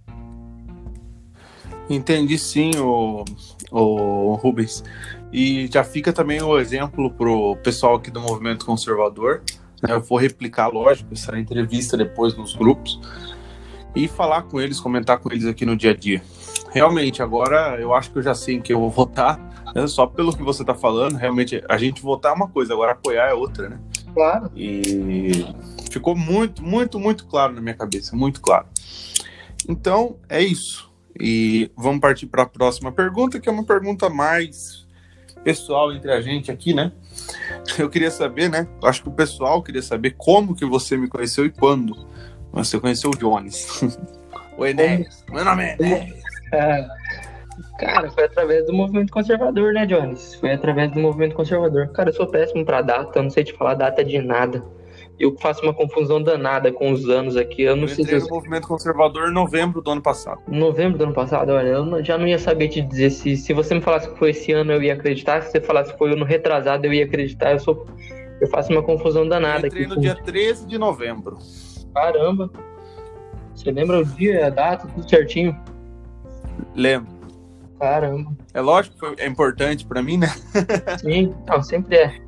Entendi sim, o, o Rubens, e já fica também o exemplo pro pessoal aqui do movimento conservador, né? Eu vou replicar, lógico, essa entrevista depois nos grupos e falar com eles, comentar com eles aqui no dia a dia. Realmente, agora eu acho que eu já sei em que eu vou votar, né? Só pelo que você está falando, realmente, a gente votar é uma coisa, agora apoiar é outra, né? Claro. E ficou muito, muito, muito claro na minha cabeça, muito claro. Então, é isso. E vamos partir para a próxima pergunta, que é uma pergunta mais pessoal entre a gente aqui, né? Eu queria saber, né? Eu acho que o pessoal queria saber como que você me conheceu e quando você conheceu o Jones. O Enéas. Meu nome é Enéas. É, cara, foi através do movimento conservador, né, Jones? Foi através do movimento conservador. Cara, eu sou péssimo pra data, eu não sei te falar data de nada. Eu faço uma confusão danada com os anos aqui. Eu não eu sei entrei se no eu... movimento conservador em novembro do ano passado. Novembro do ano passado, olha, eu não, já não ia saber te dizer se, se você me falasse que foi esse ano eu ia acreditar, se você falasse que foi no retrasado eu ia acreditar. Eu sou, eu faço uma confusão danada. Eu entrei aqui no com... dia treze de novembro. Caramba. Você lembra o dia, a data, tudo certinho? Lembro. Caramba. É lógico que foi, é importante pra mim, né? Sim, não, sempre é.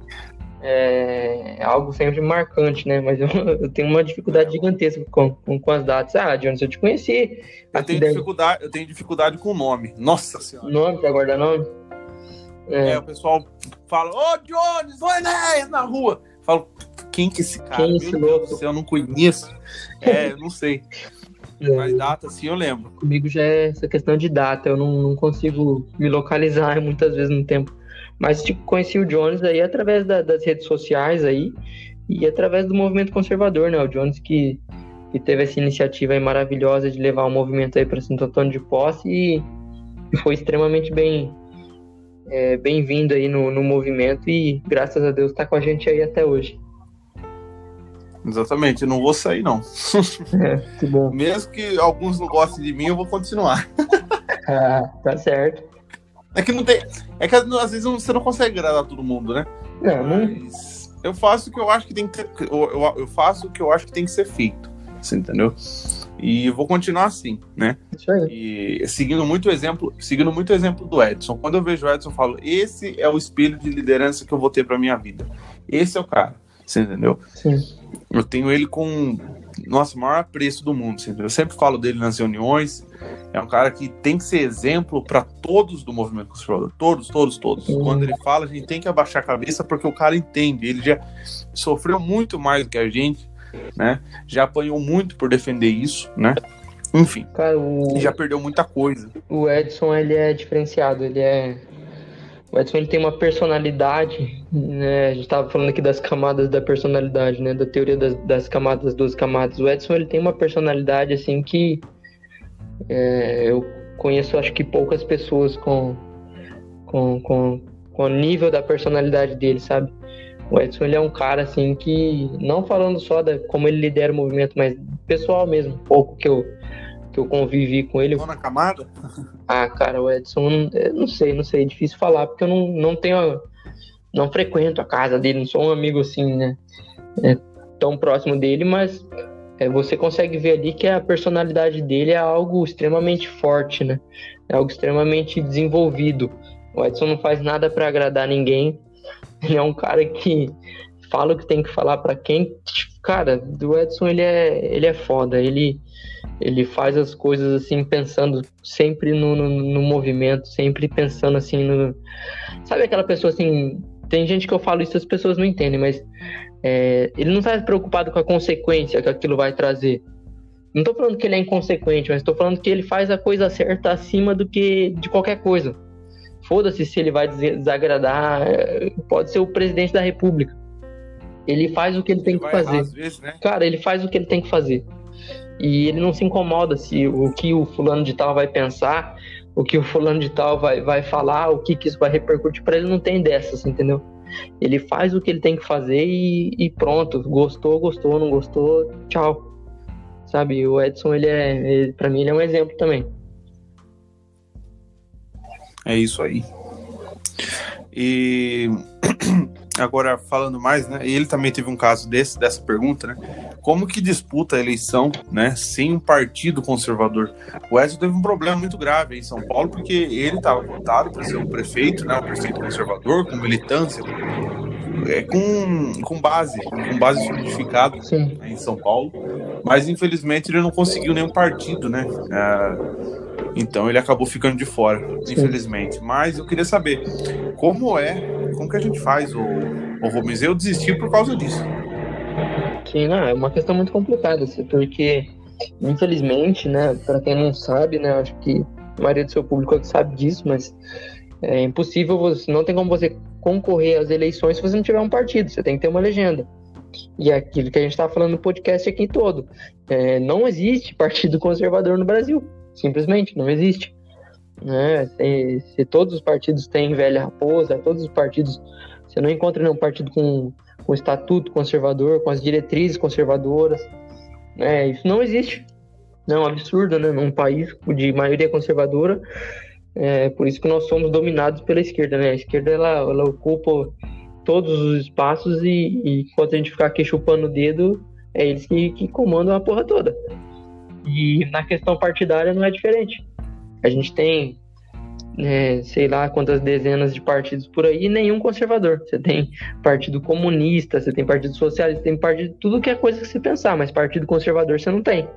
É algo sempre marcante, né? Mas eu, eu tenho uma dificuldade gigantesca com, com, com as datas. Ah, Jones, eu te conheci. Eu tenho, dificuldade, eu tenho dificuldade com o nome. Nossa Senhora. Nome, pra guardar nome? É, é o pessoal fala, ô oh, Jones, ô Enéas na rua. Eu falo, quem que é esse cara? Quem esse Meu Deus do céu, eu não conheço. É, eu não sei. É. Mas data, sim, eu lembro. Comigo já é essa questão de data, eu não, não consigo me localizar muitas vezes no tempo. Mas, tipo, conheci o Jones aí através da, das redes sociais aí e através do movimento conservador, né? O Jones que, que teve essa iniciativa aí maravilhosa de levar o movimento aí para Santo Antônio de Posse e, e foi extremamente bem é, bem-vindo aí no, no movimento e, graças a Deus, tá com a gente aí até hoje. Exatamente, eu não vou sair, não. É, que bom. Mesmo que alguns não gostem de mim, eu vou continuar. Ah, tá certo. É que não tem. É que às vezes você não consegue agradar todo mundo, né? Não, Mas eu faço o que eu acho que tem que ter. Eu, eu, eu faço o que eu acho que tem que ser feito. Você entendeu? E vou continuar assim, né? Isso aí. E seguindo muito o exemplo, seguindo muito o exemplo do Edson. Quando eu vejo o Edson, eu falo, esse é o espelho de liderança que eu vou ter pra minha vida. Esse é o cara. Você entendeu? Sim. Eu tenho ele com, nossa, o maior apreço do mundo. Você entendeu? Eu sempre falo dele nas reuniões. É um cara que tem que ser exemplo para todos do movimento conservador. Todos, todos, todos. Sim. Quando ele fala, a gente tem que abaixar a cabeça porque o cara entende. Ele já sofreu muito mais do que a gente, né? Já apanhou muito por defender isso, né? enfim, Cara, o... já perdeu muita coisa. O Edson, ele é diferenciado, ele é... O Edson, ele tem uma personalidade, né? A gente tava falando aqui das camadas da personalidade, né? Da teoria das, das camadas, das duas camadas. O Edson, ele tem uma personalidade, assim, que é, eu conheço, acho que poucas pessoas com, com, com, com o nível da personalidade dele, sabe? O Edson, ele é um cara, assim, que, não falando só da como ele lidera o movimento, mas pessoal mesmo, pouco que eu, que eu convivi com ele. Na camada? Ah, cara, o Edson, eu não sei, não sei, é difícil falar, porque eu não, não tenho, não frequento a casa dele, não sou um amigo assim, né, é, tão próximo dele, mas é, você consegue ver ali que a personalidade dele é algo extremamente forte, né, é algo extremamente desenvolvido. O Edson não faz nada para agradar ninguém, ele é um cara que fala o que tem que falar para quem, cara, o Edson, ele é, ele é foda, ele... Ele faz as coisas assim, pensando sempre no, no, no movimento, sempre pensando assim no... Sabe aquela pessoa assim... Tem gente que eu falo isso, as pessoas não entendem, mas... É, ele não está preocupado com a consequência que aquilo vai trazer. Não tô falando que ele é inconsequente, mas tô falando que ele faz a coisa certa acima do que de qualquer coisa. Foda-se se ele vai desagradar... Pode ser o presidente da república. Ele faz o que ele, ele tem que fazer. Errar, às vezes, né? Cara, ele faz o que ele tem que fazer. E ele não se incomoda se o que o fulano de tal vai pensar, o que o fulano de tal vai, vai falar, o que, que isso vai repercutir. Para ele não tem dessas, entendeu? Ele faz o que ele tem que fazer e, e pronto. Gostou, gostou, não gostou, tchau. Sabe, o Edson, ele é, ele, para mim, ele é um exemplo também. É isso aí. E agora falando mais, né? Ele também teve um caso desse, dessa pergunta, né? Como que disputa a eleição, né, sem um partido conservador? O Edson teve um problema muito grave aí em São Paulo, porque ele estava votado para ser o prefeito, né, o prefeito conservador, com militância, é, com, com base, com base solidificada em São Paulo, mas infelizmente ele não conseguiu nenhum partido, né? É, então ele acabou ficando de fora, Sim. infelizmente. Mas eu queria saber como é, como que a gente faz, o, o Rubens? Eu desisti por causa disso. Sim, não, é uma questão muito complicada, porque infelizmente, né, para quem não sabe, né, acho que a maioria do seu público sabe disso, mas é impossível, você, não tem como você concorrer às eleições se você não tiver um partido, você tem que ter uma legenda. E é aquilo que a gente está falando no podcast aqui todo, é, não existe partido conservador no Brasil, simplesmente não existe. Né? Se, se todos os partidos têm velha raposa, todos os partidos, você não encontra nenhum partido com com o estatuto conservador, com as diretrizes conservadoras, né? Isso não existe. Não, é um absurdo, né? Num país de maioria conservadora, é por isso que nós somos dominados pela esquerda, né? A esquerda, ela, ela ocupa todos os espaços e, e enquanto a gente ficar aqui chupando o dedo, é eles que, que comandam a porra toda. E na questão partidária não é diferente. A gente tem... É, sei lá quantas dezenas de partidos por aí, e nenhum conservador. Você tem partido comunista, você tem partido socialista, tem partido, tudo que é coisa que você pensar, mas partido conservador você não tem.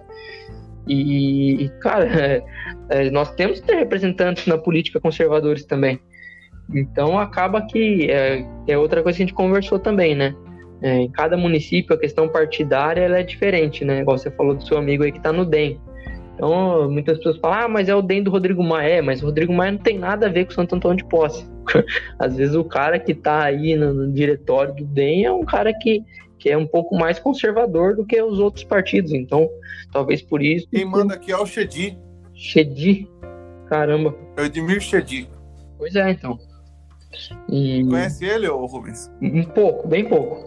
E, cara, é, é, nós temos que ter representantes na política conservadores também. Então acaba que é, é outra coisa que a gente conversou também, né? É, em cada município a questão partidária ela é diferente, né? Igual você falou do seu amigo aí que tá no D E M. Então, muitas pessoas falam, ah, mas é o D E M do Rodrigo Maia. É, mas o Rodrigo Maia não tem nada a ver com o Santo Antônio de Posse. Às vezes o cara que tá aí no, no diretório do D E M é um cara que, que é um pouco mais conservador do que os outros partidos. Então, talvez por isso... Quem manda aqui é o Chedi. Chedi? Caramba. É o Edmir Chedi. Pois é, então. E... Conhece ele, ô Rubens? Um pouco, bem pouco.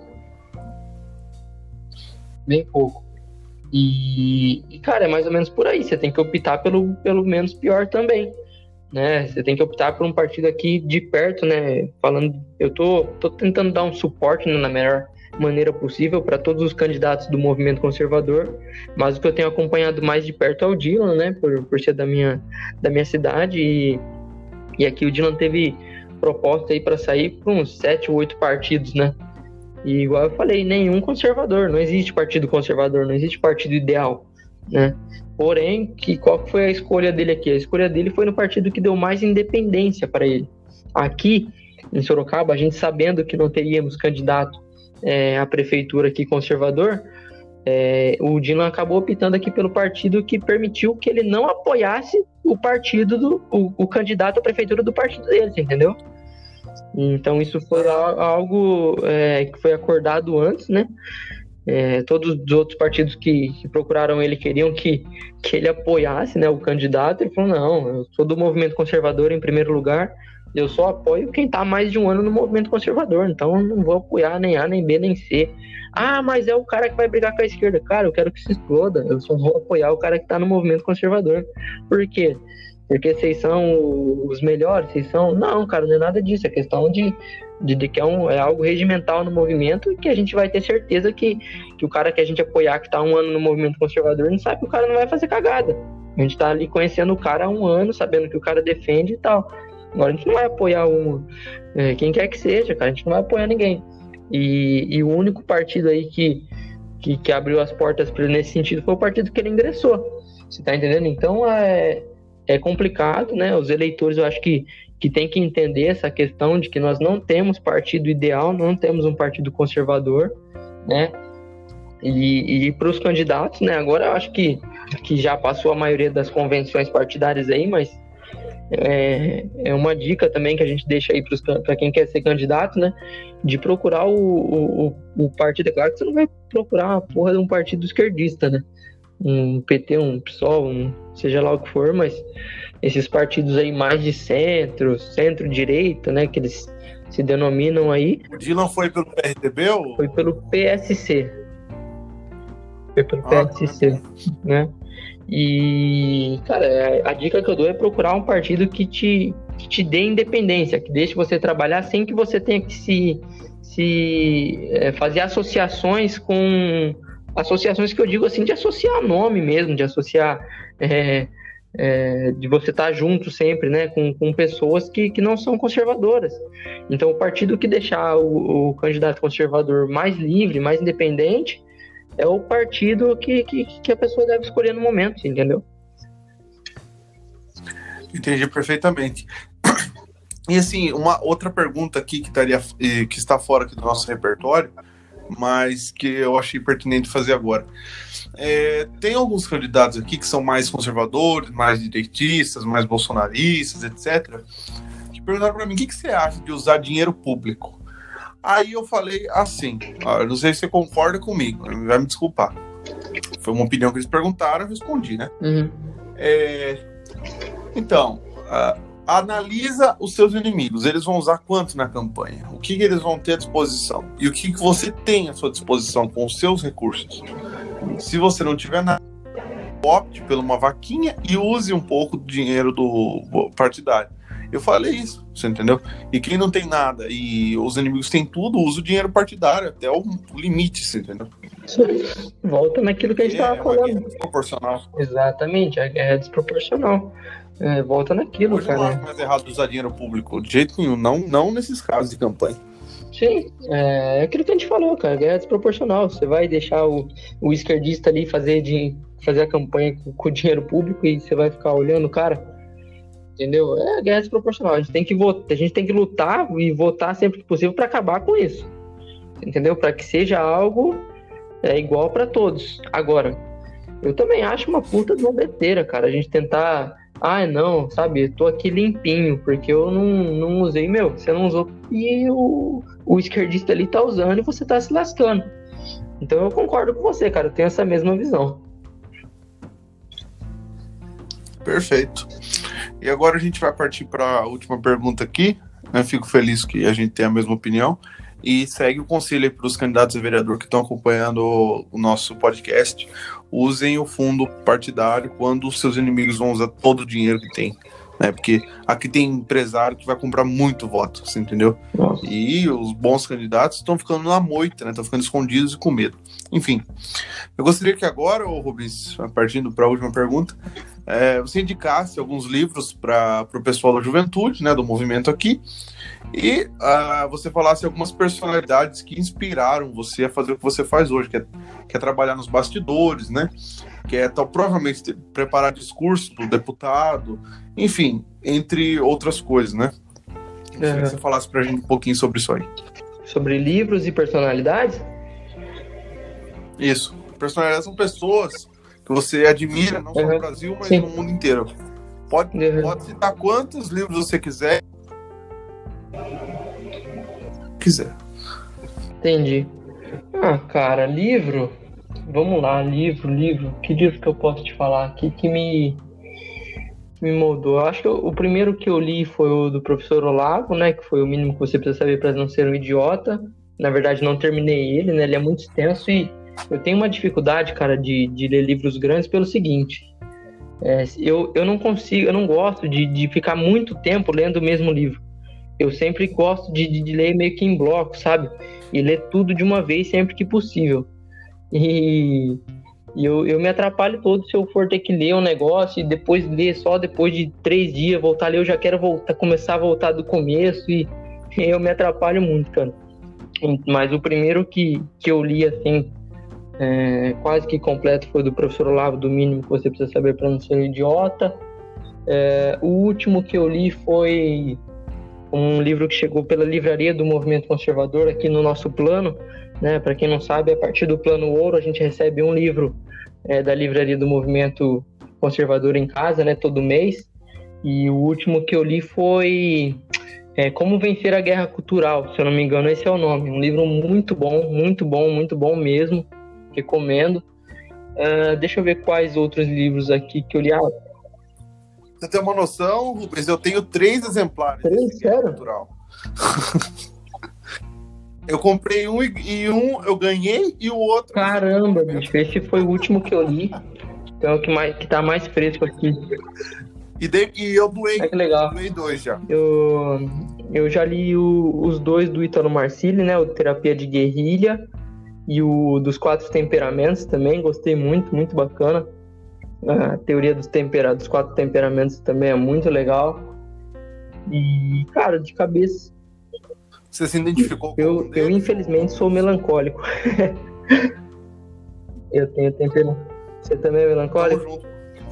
Bem pouco. E, e, cara, é mais ou menos por aí. Você tem que optar pelo, pelo menos pior também, né? Você tem que optar por um partido aqui de perto, né? Falando, eu tô, tô tentando dar um suporte, né, na melhor maneira possível para todos os candidatos do movimento conservador, mas o que eu tenho acompanhado mais de perto é o Dylan, né? Por, por ser da minha, da minha cidade. E, e aqui o Dylan teve proposta aí para sair para uns sete ou oito partidos, né? E igual eu falei, nenhum conservador, não existe partido conservador, não existe partido ideal, né? Porém, que, qual foi a escolha dele aqui? A escolha dele foi no partido que deu mais independência para ele. Aqui, em Sorocaba, a gente sabendo que não teríamos candidato é, à prefeitura aqui conservador, é, o Dylan acabou optando aqui pelo partido que permitiu que ele não apoiasse o partido, do, o, o candidato à prefeitura do partido dele, entendeu? Então isso foi algo é, que foi acordado antes, né? É, todos os outros partidos que, que procuraram ele queriam que, que ele apoiasse, né, o candidato. Ele falou, não, eu sou do movimento conservador em primeiro lugar, eu só apoio quem está há mais de um ano no movimento conservador, então eu não vou apoiar nem A, nem B, nem C. Ah, mas é o cara que vai brigar com a esquerda. Cara, eu quero que se exploda, eu só vou apoiar o cara que está no movimento conservador. Por quê? Porque vocês são os melhores, vocês são... Não, cara, não é nada disso, é questão de, de, de que é, um, é algo regimental no movimento e que a gente vai ter certeza que, que o cara que a gente apoiar, que tá um ano no movimento conservador, não sabe que o cara não vai fazer cagada. A gente tá ali conhecendo o cara há um ano, sabendo que o cara defende e tal. Agora a gente não vai apoiar um, é, quem quer que seja, cara, a gente não vai apoiar ninguém. E, e o único partido aí que, que, que abriu as portas para ele nesse sentido foi o partido que ele ingressou. Você tá entendendo? Então é... É complicado, né? Os eleitores, eu acho que, que tem que entender essa questão de que nós não temos partido ideal, não temos um partido conservador, né? E, e para os candidatos, né? Agora eu acho que, que já passou a maioria das convenções partidárias aí, mas é, é uma dica também que a gente deixa aí para quem quer ser candidato, né? De procurar o, o, o partido. É claro que você não vai procurar a porra de um partido esquerdista, né? Um P T, um PSOL, um, seja lá o que for, mas esses partidos aí mais de centro, centro-direita, né, que eles se denominam aí. O Dylan foi pelo P R T B ou? Foi pelo P S C. Foi pelo ah, P S C, é. Né? E, cara, a dica que eu dou é procurar um partido que te, que te dê independência, que deixe você trabalhar sem que você tenha que se, se é, fazer associações com... Associações que eu digo assim, de associar nome mesmo, de associar, é, é, de você estar junto sempre, né, com, com pessoas que, que não são conservadoras. Então, o partido que deixar o, o candidato conservador mais livre, mais independente, é o partido que, que, que a pessoa deve escolher no momento, entendeu? Entendi perfeitamente. E assim, uma outra pergunta aqui que, estaria, que está fora aqui do nosso repertório, mas que eu achei pertinente fazer agora. É, tem alguns candidatos aqui que são mais conservadores, mais direitistas, mais bolsonaristas, etcétera, que perguntaram para mim, o que, que você acha de usar dinheiro público? Aí eu falei assim, ó, eu não sei se você concorda comigo, vai me desculpar. Foi uma opinião que eles perguntaram, eu respondi, né? Uhum. É, então, uh, analisa os seus inimigos. Eles vão usar quanto na campanha? O que, que eles vão ter à disposição? E o que, que você tem à sua disposição com os seus recursos? Se você não tiver nada, opte por uma vaquinha e use um pouco do dinheiro do partidário. Eu falei isso, você entendeu? E quem não tem nada e os inimigos têm tudo, usa o dinheiro partidário até o limite, você entendeu? Volta naquilo que a gente estava é, falando. É desproporcional. Exatamente, a guerra é desproporcional. É, volta naquilo, Hoje cara. Eu não acho mais errado usar dinheiro público, de jeito nenhum, não, não nesses casos de campanha. Sim, é aquilo que a gente falou, cara, guerra é desproporcional. Você vai deixar o, o esquerdista ali fazer, de, fazer a campanha com, com dinheiro público e você vai ficar olhando o cara, entendeu? É guerra desproporcional. A gente tem que votar, a gente tem que lutar e votar sempre que possível para acabar com isso, entendeu? Para que seja algo é, igual para todos. Agora, eu também acho uma puta de uma besteira, cara, a gente tentar... Ah, não, sabe, eu tô aqui limpinho, porque eu não, não usei, meu, você não usou e o, o esquerdista ali tá usando e você tá se lascando. Então eu concordo com você, cara, eu tenho essa mesma visão. Perfeito. E agora a gente vai partir para a última pergunta aqui, né? Fico feliz que a gente tenha a mesma opinião. E segue o conselho para os candidatos a vereador que estão acompanhando o, o nosso podcast. Usem o fundo partidário quando os seus inimigos vão usar todo o dinheiro que tem. Né? Porque aqui tem empresário que vai comprar muito voto, você entendeu? Nossa. E os bons candidatos estão ficando na moita, né? Estão ficando escondidos e com medo. Enfim, eu gostaria que agora, ô Rubens, partindo para a última pergunta, é, você indicasse alguns livros para o pessoal da juventude, né, do movimento aqui, e uh, você falasse algumas personalidades que inspiraram você a fazer o que você faz hoje, que é, que é trabalhar nos bastidores, né, que é tal, provavelmente preparar discurso do deputado, enfim, entre outras coisas, né? Queria que você falasse pra gente um pouquinho sobre isso aí. Sobre livros e personalidades? Isso. Personalidades são pessoas que você admira, não só Uhum. no Brasil, mas Sim. no mundo inteiro. Pode, Uhum. pode citar quantos livros você quiser. Quiser. Entendi. Ah, cara, livro. Vamos lá, livro, livro. Que livro que eu posso te falar aqui que me, que me moldou? Eu acho que eu- o primeiro que eu li foi o do professor Olavo, né? Que foi O Mínimo que Você Precisa Saber para Não Ser um Idiota. Na verdade, não terminei ele, né? Ele é muito extenso e eu tenho uma dificuldade, cara, de, de ler livros grandes pelo seguinte. É, eu, eu não consigo, eu não gosto de, de ficar muito tempo lendo o mesmo livro. Eu sempre gosto de, de, de ler meio que em bloco, sabe? E ler tudo de uma vez sempre que possível. E, e eu, eu me atrapalho todo se eu for ter que ler um negócio e depois ler só depois de três dias, voltar a ler, eu já quero voltar, começar a voltar do começo e eu me atrapalho muito, cara. Mas o primeiro que, que eu li, assim, é, quase que completo foi do professor Olavo, do Mínimo que Você Precisa Saber para Não Ser um Idiota. É, o último que eu li foi um livro que chegou pela livraria do Movimento Conservador aqui no nosso plano, né? Para quem não sabe, a partir do Plano Ouro a gente recebe um livro é, da livraria do Movimento Conservador em casa, né? Todo mês. E o último que eu li foi é, Como Vencer a Guerra Cultural, se eu não me engano, esse é o nome. Um livro muito bom, muito bom, muito bom mesmo. Recomendo. Uh, deixa eu ver quais outros livros aqui que eu li. Ah, Você tem uma noção, Rubens? Eu tenho três exemplares Três? desse Guerra Sério? Cultural. Eu comprei um e, e um eu ganhei e o outro... caramba, bicho, esse foi o último que eu li. Então é o que, mais, que tá mais fresco aqui. E, de, e eu doei, É que legal. doei dois já. Eu, eu já li o, os dois do Ítalo Marcilli, né? O Terapia de Guerrilha e o dos Quatro Temperamentos também. Gostei muito, muito bacana. A teoria dos, tempera, dos quatro temperamentos também é muito legal. E, cara, de cabeça... Você se identificou com Eu, um eu deles? infelizmente, sou melancólico. Eu tenho temperamento. Você também é Tamo melancólico? junto.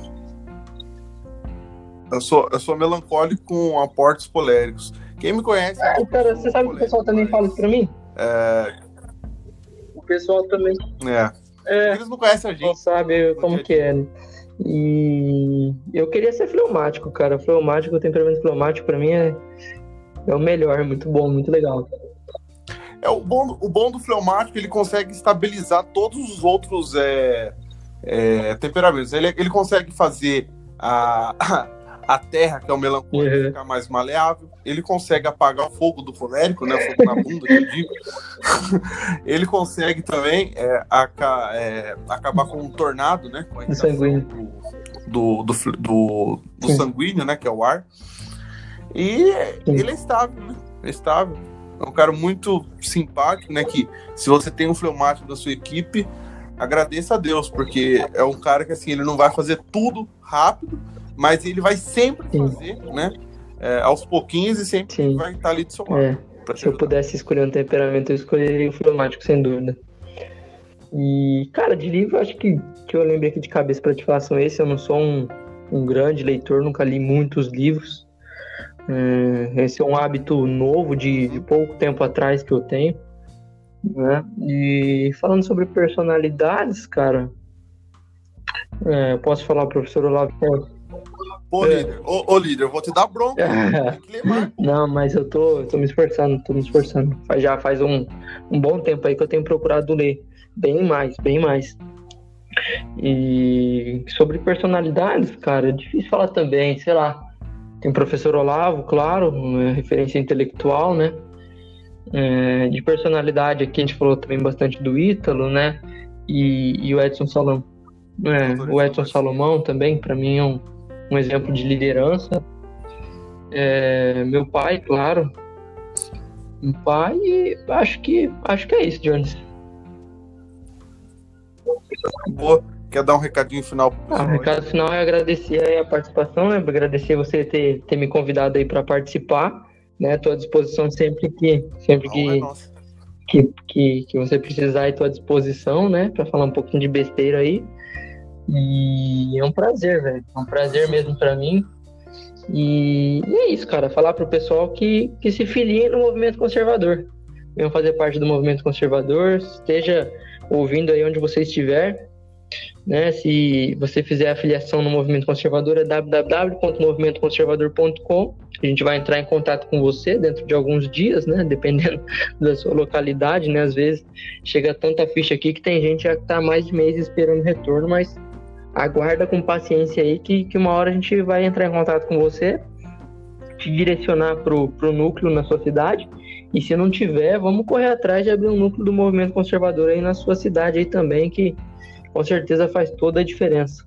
Eu sou, eu sou melancólico com aportes coléricos. Quem me conhece... Ah, cara, você sabe que o pessoal também fala isso pra mim? É... O pessoal também... É. É, Eles não conhecem a não gente. sabe como que é, né? E eu queria ser fleumático, cara. Fleumático, o temperamento fleumático pra mim é, é o melhor, muito bom, muito legal. É, o, bom, o bom do fleumático, ele consegue estabilizar todos os outros é, é, temperamentos. Ele, ele consegue fazer a, a terra, que é o melancólico, Uhum. ficar mais maleável. Ele consegue apagar o fogo do colérico, né? O fogo na bunda, que eu digo. Ele consegue também é, aca, é, acabar com um tornado, né? Com a irritação Sanguíneo. do, do, do, do, do Sim. sanguíneo, né? Que é o ar. E Sim. ele é estável, né? É estável. É um cara muito simpático, né? Que se você tem um fleumático da sua equipe, agradeça a Deus, porque é um cara que assim, ele não vai fazer tudo rápido, mas ele vai sempre Sim. fazer, né? É, aos pouquinhos e sempre Sim. vai estar ali do seu lado. É, pra te se eu ajudar. pudesse escolher um temperamento, eu escolheria o fleumático, sem dúvida. E, cara, de livro, acho que, que eu lembrei aqui de cabeça pra te falar são esses. Eu não sou um, um grande leitor, nunca li muitos livros. Hum, esse é um hábito novo de, de pouco tempo atrás que eu tenho, né? E falando sobre personalidades, cara, é, eu posso falar o professor Olavo? Ô, É. líder, ô, ô, líder, eu vou te dar bronca. Tem que ler mais. Não, mas eu tô, tô me esforçando, tô me esforçando. Faz, já faz um, um bom tempo aí que eu tenho procurado ler bem mais, bem mais. E sobre personalidades, cara, é difícil falar também, sei lá. Tem o professor Olavo, claro, uma referência intelectual, né? É, de personalidade aqui a gente falou também bastante do Ítalo, né? E, e o Edson Salomão. É, o Edson Salomão também, para mim, é um, um exemplo de liderança. É, meu pai, claro. Meu pai, e acho que, acho que é isso, Jones. Boa. Quer dar um recadinho final pro Ah, pessoal? o recado final é agradecer aí a participação, né? Agradecer você ter, ter me convidado aí para participar, né? Estou à disposição sempre que, sempre Não, é que, nossa. que, que, que você precisar, estou à disposição, né? Para falar um pouquinho de besteira aí. E é um prazer, velho. É um prazer mesmo para mim. E, e é isso, cara. Falar pro pessoal que, que se filiem no movimento conservador. venham fazer parte do movimento conservador, esteja ouvindo aí onde você estiver, né? Se você fizer a filiação no movimento conservador, é w w w ponto movimento conservador ponto com. A gente vai entrar em contato com você dentro de alguns dias, né? Dependendo da sua localidade, né? Às vezes chega tanta ficha aqui que tem gente já que está há mais de mês esperando retorno, mas aguarda com paciência aí que, que uma hora a gente vai entrar em contato com você, te direcionar para o núcleo na sua cidade, e se não tiver, vamos correr atrás de abrir um núcleo do movimento conservador aí na sua cidade aí também, que com certeza faz toda a diferença.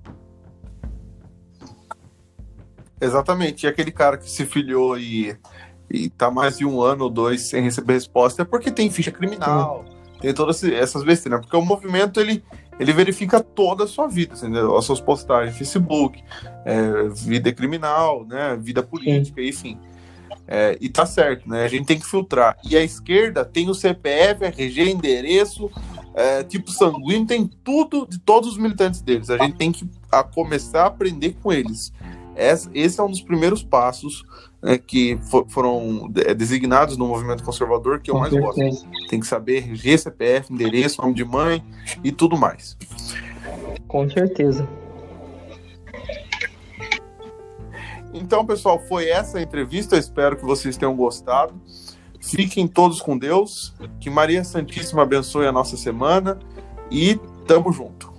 Exatamente, e aquele cara que se filiou e, e tá mais de um ano ou dois sem receber resposta é porque tem ficha criminal, Sim. tem todas essas besteiras, porque o movimento ele, ele verifica toda a sua vida, entendeu? As suas postagens, Facebook, é, vida criminal, né, vida política, Sim. enfim. É, e tá certo, né? A gente tem que filtrar. E a esquerda tem o C P F, R G, endereço, é, tipo sanguíneo, tem tudo de todos os militantes deles. A gente tem que a começar a aprender com eles. Esse é um dos primeiros passos, né, que for, foram designados no movimento conservador, que eu mais gosto. Tem que saber R G, C P F, endereço, nome de mãe e tudo mais. Com certeza. Então, pessoal, foi essa a entrevista. Eu espero que vocês tenham gostado. Fiquem todos com Deus. Que Maria Santíssima abençoe a nossa semana. E tamo junto.